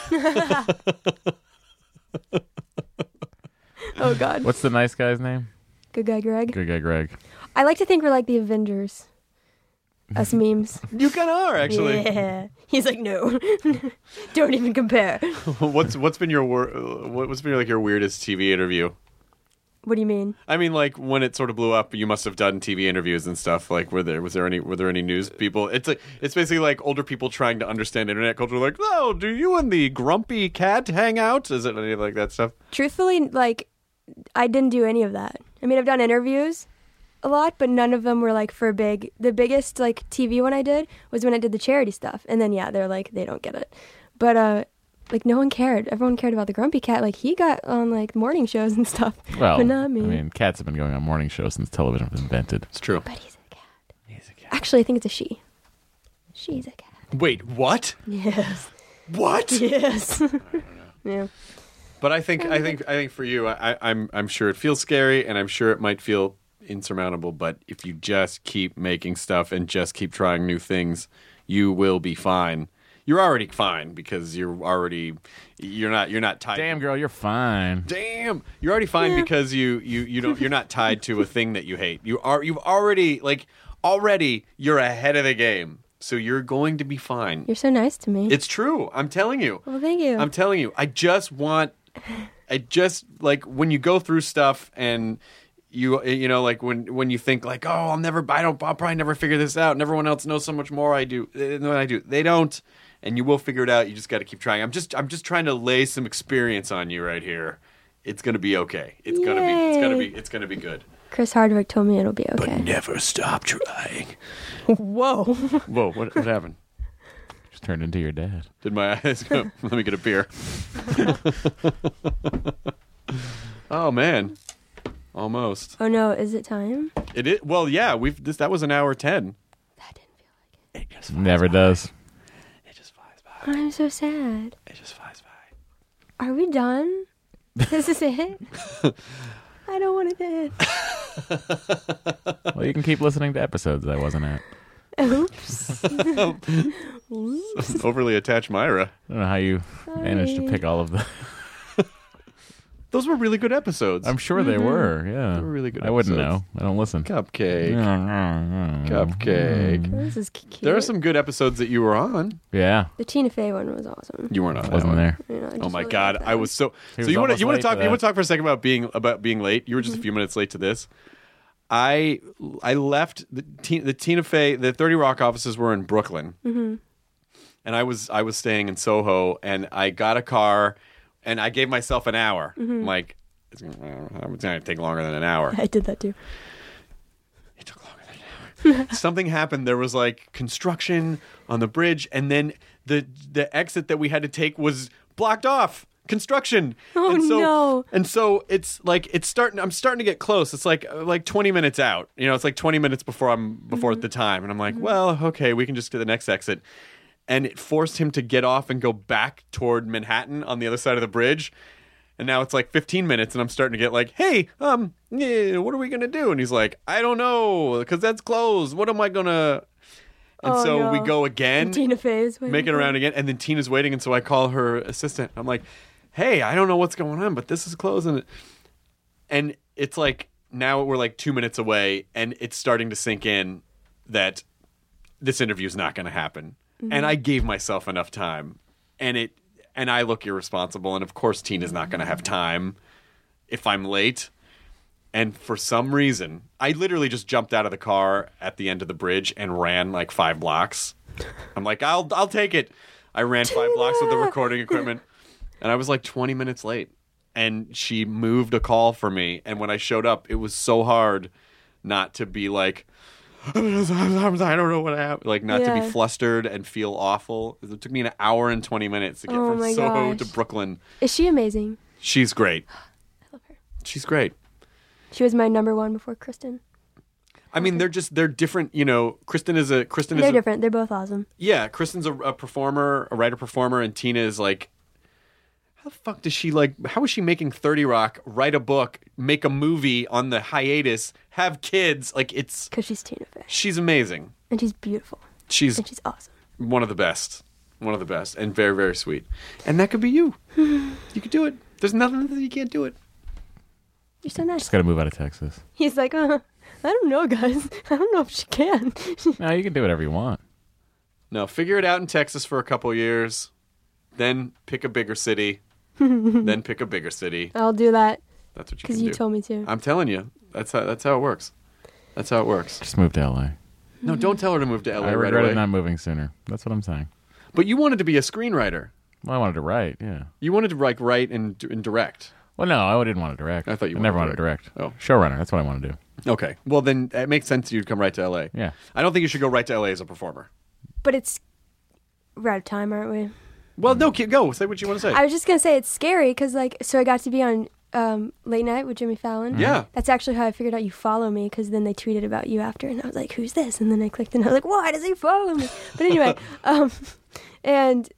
S8: Oh, God.
S2: What's the nice guy's name?
S8: Good guy, Greg.
S2: Good guy Greg.
S8: I like to think we're like the Avengers. Us memes.
S9: You kind of are, actually.
S8: Yeah. He's like, no. Don't even compare.
S9: What's been your your weirdest TV interview?
S8: What do you mean?
S9: I mean, like when it sort of blew up, you must have done TV interviews and stuff. Like, were there any news people? It's basically like older people trying to understand internet culture. Like, oh, do you and the grumpy cat hang out? Is it any like that stuff?
S8: Truthfully, like, I didn't do any of that. I mean, I've done interviews a lot, but none of them were like for big. The biggest like TV one I did was when I did the charity stuff, and then they're like they don't get it, but like no one cared. Everyone cared about the grumpy cat. Like he got on like morning shows and stuff.
S2: Well,
S8: but not me.
S2: I mean, cats have been going on morning shows since television was invented.
S9: It's true.
S8: But he's a cat. Actually, I think it's a she. She's a cat.
S9: Wait, what?
S8: Yes.
S9: What?
S8: Yes. Yeah.
S9: But I think for you, I'm sure it feels scary, and I'm sure it might feel insurmountable. But if you just keep making stuff and just keep trying new things, you will be fine. You're already fine because you're not tied.
S2: Damn, girl, you're fine.
S9: Damn, you're already fine because you're not tied to a thing that you hate. You're ahead of the game. So you're going to be fine.
S8: You're so nice to me.
S9: It's true. I'm telling you.
S8: Well, thank you.
S9: I'm telling you. I just like when you go through stuff and you know like when you think like, oh, I'll probably never figure this out and everyone else knows so much more than I do. They don't, and you will figure it out. You just got to keep trying. I'm just trying to lay some experience on you right here.
S6: It's gonna be okay. It's gonna be good.
S8: Chris Hardwick told me it'll be okay.
S6: But never stop trying.
S8: Whoa.
S6: Whoa, what happened?
S2: Just turned into your dad.
S6: Did my eyes go? Let me get a beer. Oh man. Almost.
S8: Oh no, is it time?
S6: It is. Well, yeah, that was an hour 10.
S8: That didn't feel like it.
S6: It just flies
S2: Never
S6: by.
S2: does.
S6: It just flies by.
S8: I'm so sad.
S6: It just flies by.
S8: Are we done? This is it? I don't want it to end.
S2: Well, you can keep listening to episodes I wasn't at.
S8: Oops.
S6: Overly attached Myra.
S2: I don't know how you managed to pick all of the...
S6: Those were really good episodes.
S2: I'm sure they were, yeah.
S6: They were really good
S2: I wouldn't
S6: episodes.
S2: know. I don't listen.
S6: Cupcake. Cupcake.
S8: This is cute.
S6: There are some good episodes that you were on.
S2: Yeah.
S8: The Tina Fey one was awesome.
S6: You weren't on that
S2: Wasn't
S6: one.
S2: there.
S8: You know, I
S6: Oh
S8: just
S6: my
S8: really
S6: god,
S8: like
S6: I
S8: that.
S6: was so.
S2: He
S6: So
S2: was
S6: you want
S2: almost
S6: to
S2: late
S6: talk?
S2: for
S6: You want
S2: that.
S6: to talk for a second about being late? You were just a few minutes late to this. I left the Tina Fey. The 30 Rock offices were in Brooklyn, and I was staying in Soho, and I got a car, and I gave myself an hour. I'm like, it's going to take longer than an hour.
S8: I did that too.
S6: It took longer than an hour. Something happened. There was like construction on the bridge, and then the exit that we had to take was blocked off. Construction.
S8: Oh, no.
S6: And so it's like I'm starting to get close. It's like 20 minutes out. You know, it's like 20 minutes before the time, and I'm like, well, okay, we can just do the next exit. And it forced him to get off and go back toward Manhattan on the other side of the bridge. And now it's like 15 minutes, and I'm starting to get like, hey, what are we going to do? And he's like, I don't know, because that's closed. What am I going to... And
S8: Oh,
S6: so
S8: no.
S6: we go again,
S8: And Tina Fey's waiting
S6: make it
S8: for
S6: around again, and then Tina's waiting, and so I call her assistant. I'm like, hey, I don't know what's going on, but this is closed. And it's like, now we're like 2 minutes away, and it's starting to sink in that this interview is not going to happen. And I gave myself enough time, and I look irresponsible, and of course Tina's not going to have time if I'm late. And for some reason, I literally just jumped out of the car at the end of the bridge and ran like 5 blocks. I'm like, I'll take it. I ran 5 blocks with the recording equipment, and I was like 20 minutes late. And she moved a call for me, and when I showed up, it was so hard not to be like, I don't know what happened. Like, not to be flustered and feel awful. It took me an hour and 20 minutes to get from
S8: my
S6: Soho
S8: gosh.
S6: to Brooklyn.
S8: Is she amazing?
S6: She's great.
S8: I love her.
S6: She's great.
S8: She was my number one before Kristen.
S6: I mean, they're different. You know, Kristen is
S8: They're different. They're both awesome.
S6: Yeah, Kristen's a performer, a writer-performer, and Tina is like, how the fuck does she how is she making 30 Rock, write a book, make a movie on the hiatus, have kids? Like, it's...
S8: Because she's Tina Fey.
S6: She's amazing.
S8: And she's beautiful. And she's awesome.
S6: One of the best. One of the best. And very, very sweet. And that could be you. You could do it. There's nothing that you can't do it.
S8: You're so nice.
S2: Just got to move out of Texas.
S8: He's like, I don't know, guys. I don't know if she can.
S2: No, you can do whatever you want.
S6: No, figure it out in Texas for a couple years. Then pick a bigger city. Then pick a bigger city.
S8: I'll do that.
S6: That's what you can do.
S8: Because you told me to.
S6: I'm telling you. That's how it works. That's how it works.
S2: Just move to LA.
S6: No, don't tell her to move to LA
S2: I
S6: right
S2: regretted
S6: away.
S2: not moving sooner. That's what I'm saying.
S6: But you wanted to be a screenwriter.
S2: Well, I wanted to write, yeah.
S6: You wanted to write and direct.
S2: Well, no, I didn't want to direct.
S6: I thought you
S2: never
S6: wanted
S2: wanted to direct.
S6: Oh.
S2: Showrunner, that's what I want to do.
S6: Okay. Well, then it makes sense you'd come right to LA.
S2: Yeah.
S6: I don't think you should go right to LA as a performer.
S8: But we're out of time, aren't we?
S6: Well, no, go. Say what you want to say.
S8: I was just going to say it's scary because, so I got to be on Late Night with Jimmy Fallon.
S6: Yeah.
S8: That's actually how I figured out you follow me because then they tweeted about you after. And I was like, who's this? And then I clicked and I was like, why does he follow me? But anyway, and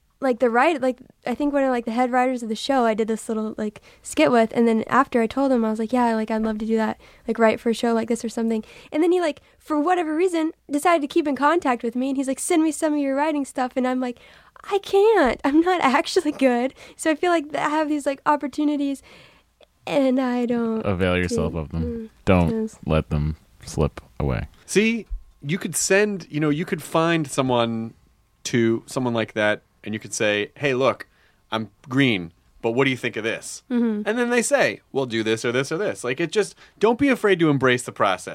S8: I think one of the head writers of the show I did this little skit with, and then after I told him, I was like, yeah, I'd love to do that, write for a show like this or something. And then he for whatever reason decided to keep in contact with me, and he's like, send me some of your writing stuff, and I'm like, I can't, I'm not actually good. So I feel like I have these opportunities and I don't
S2: avail yourself of them. Don't let them slip away.
S6: See, you could you could find someone like that, and you could say, hey, look, I'm green, but what do you think of this? Mm-hmm. And then they say, well, do this or this or this. Don't be afraid to embrace the process.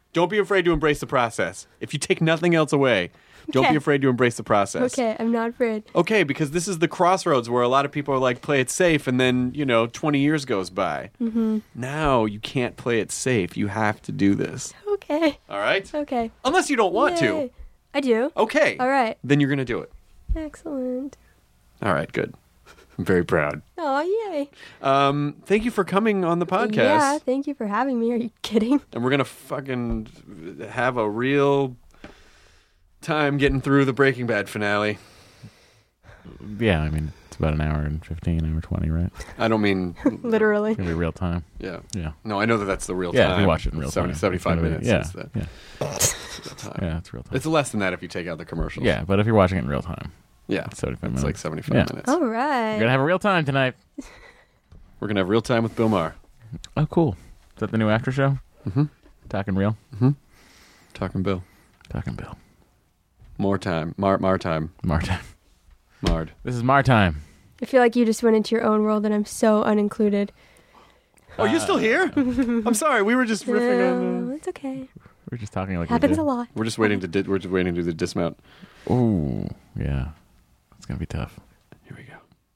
S9: Don't be afraid to embrace the process. If you take nothing else away, don't be afraid to embrace the process.
S8: Okay, I'm not afraid.
S9: Okay, because this is the crossroads where a lot of people are like, play it safe, and then, 20 years goes by. Mm-hmm. Now you can't play it safe. You have to do this.
S8: Okay.
S9: All right?
S8: Okay.
S9: Unless you don't want to.
S8: I do.
S9: Okay.
S8: All right.
S9: Then you're going to do it.
S8: Excellent.
S9: All right, good. I'm very proud.
S8: Oh, yay.
S9: Thank you for coming on the podcast.
S8: Yeah, thank you for having me. Are you kidding?
S9: And we're going to fucking have a real time getting through the Breaking Bad finale.
S2: Yeah, I mean, it's about an hour and 15, hour 20, right?
S9: I don't mean...
S8: Literally.
S2: It's going to be real time.
S9: Yeah.
S2: Yeah.
S9: No, I know that's the real time.
S2: Yeah, if you watch it in real time.
S9: 75 minutes.
S2: Yeah.
S9: Is the
S2: Yeah.
S9: real time.
S2: Yeah, it's real time.
S9: It's less than that if you take out the commercials.
S2: Yeah, but if you're watching it in real time.
S9: Yeah.
S2: It's 75 minutes.
S9: It's like 75 minutes.
S8: All right.
S2: You're going to have a real time tonight.
S9: We're going to have real time with Bill Maher.
S2: Oh, cool. Is that the new after show?
S9: Mm-hmm.
S2: Talking real?
S9: Mm-hmm. Talking Bill.
S2: Talking Bill.
S9: More time. Mar time.
S2: Mar time.
S9: Mard.
S2: This is Mar time.
S8: I feel like you just went into your own world and I'm so unincluded.
S9: Oh, you're still here? I'm sorry. We were just riffing on...
S8: No, it's okay.
S2: We're just talking like
S8: Happens
S2: we did.
S8: a lot.
S9: We're just waiting to do the dismount.
S2: Ooh, yeah. It's going to be tough.
S9: Here we go.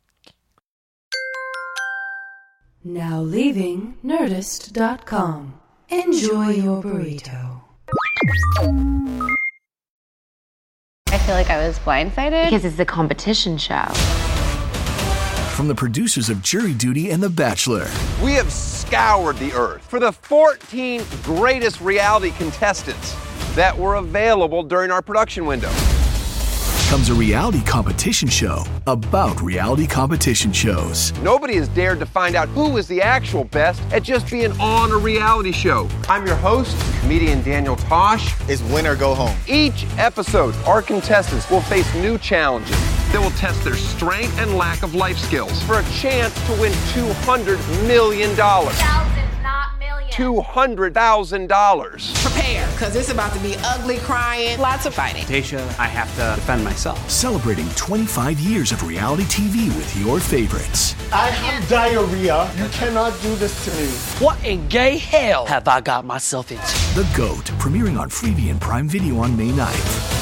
S1: Now leaving Nerdist.com. Enjoy your burrito.
S10: I feel like I was blindsided because it's a competition show.
S11: From the producers of Jury Duty and The Bachelor.
S12: We have scoured the earth for the 14 greatest reality contestants that were available during our production window.
S11: Comes a reality competition show about reality competition shows.
S12: Nobody has dared to find out who is the actual best at just being on a reality show. I'm your host, comedian Daniel Tosh.
S13: It's win or go home.
S12: Each episode, our contestants will face new challenges that will test their strength and lack of life skills for a chance to win $200 million.
S7: Thousands, not millions.
S12: $200,000.
S14: Prepare, because it's about to be ugly, crying, lots of fighting.
S15: Tasha, I have to defend myself.
S11: Celebrating 25 years of reality TV with your favorites.
S16: I have diarrhea. You cannot do this to me.
S15: What in gay hell have I got myself into?
S11: The GOAT, premiering on Freevee and Prime Video on May 9th.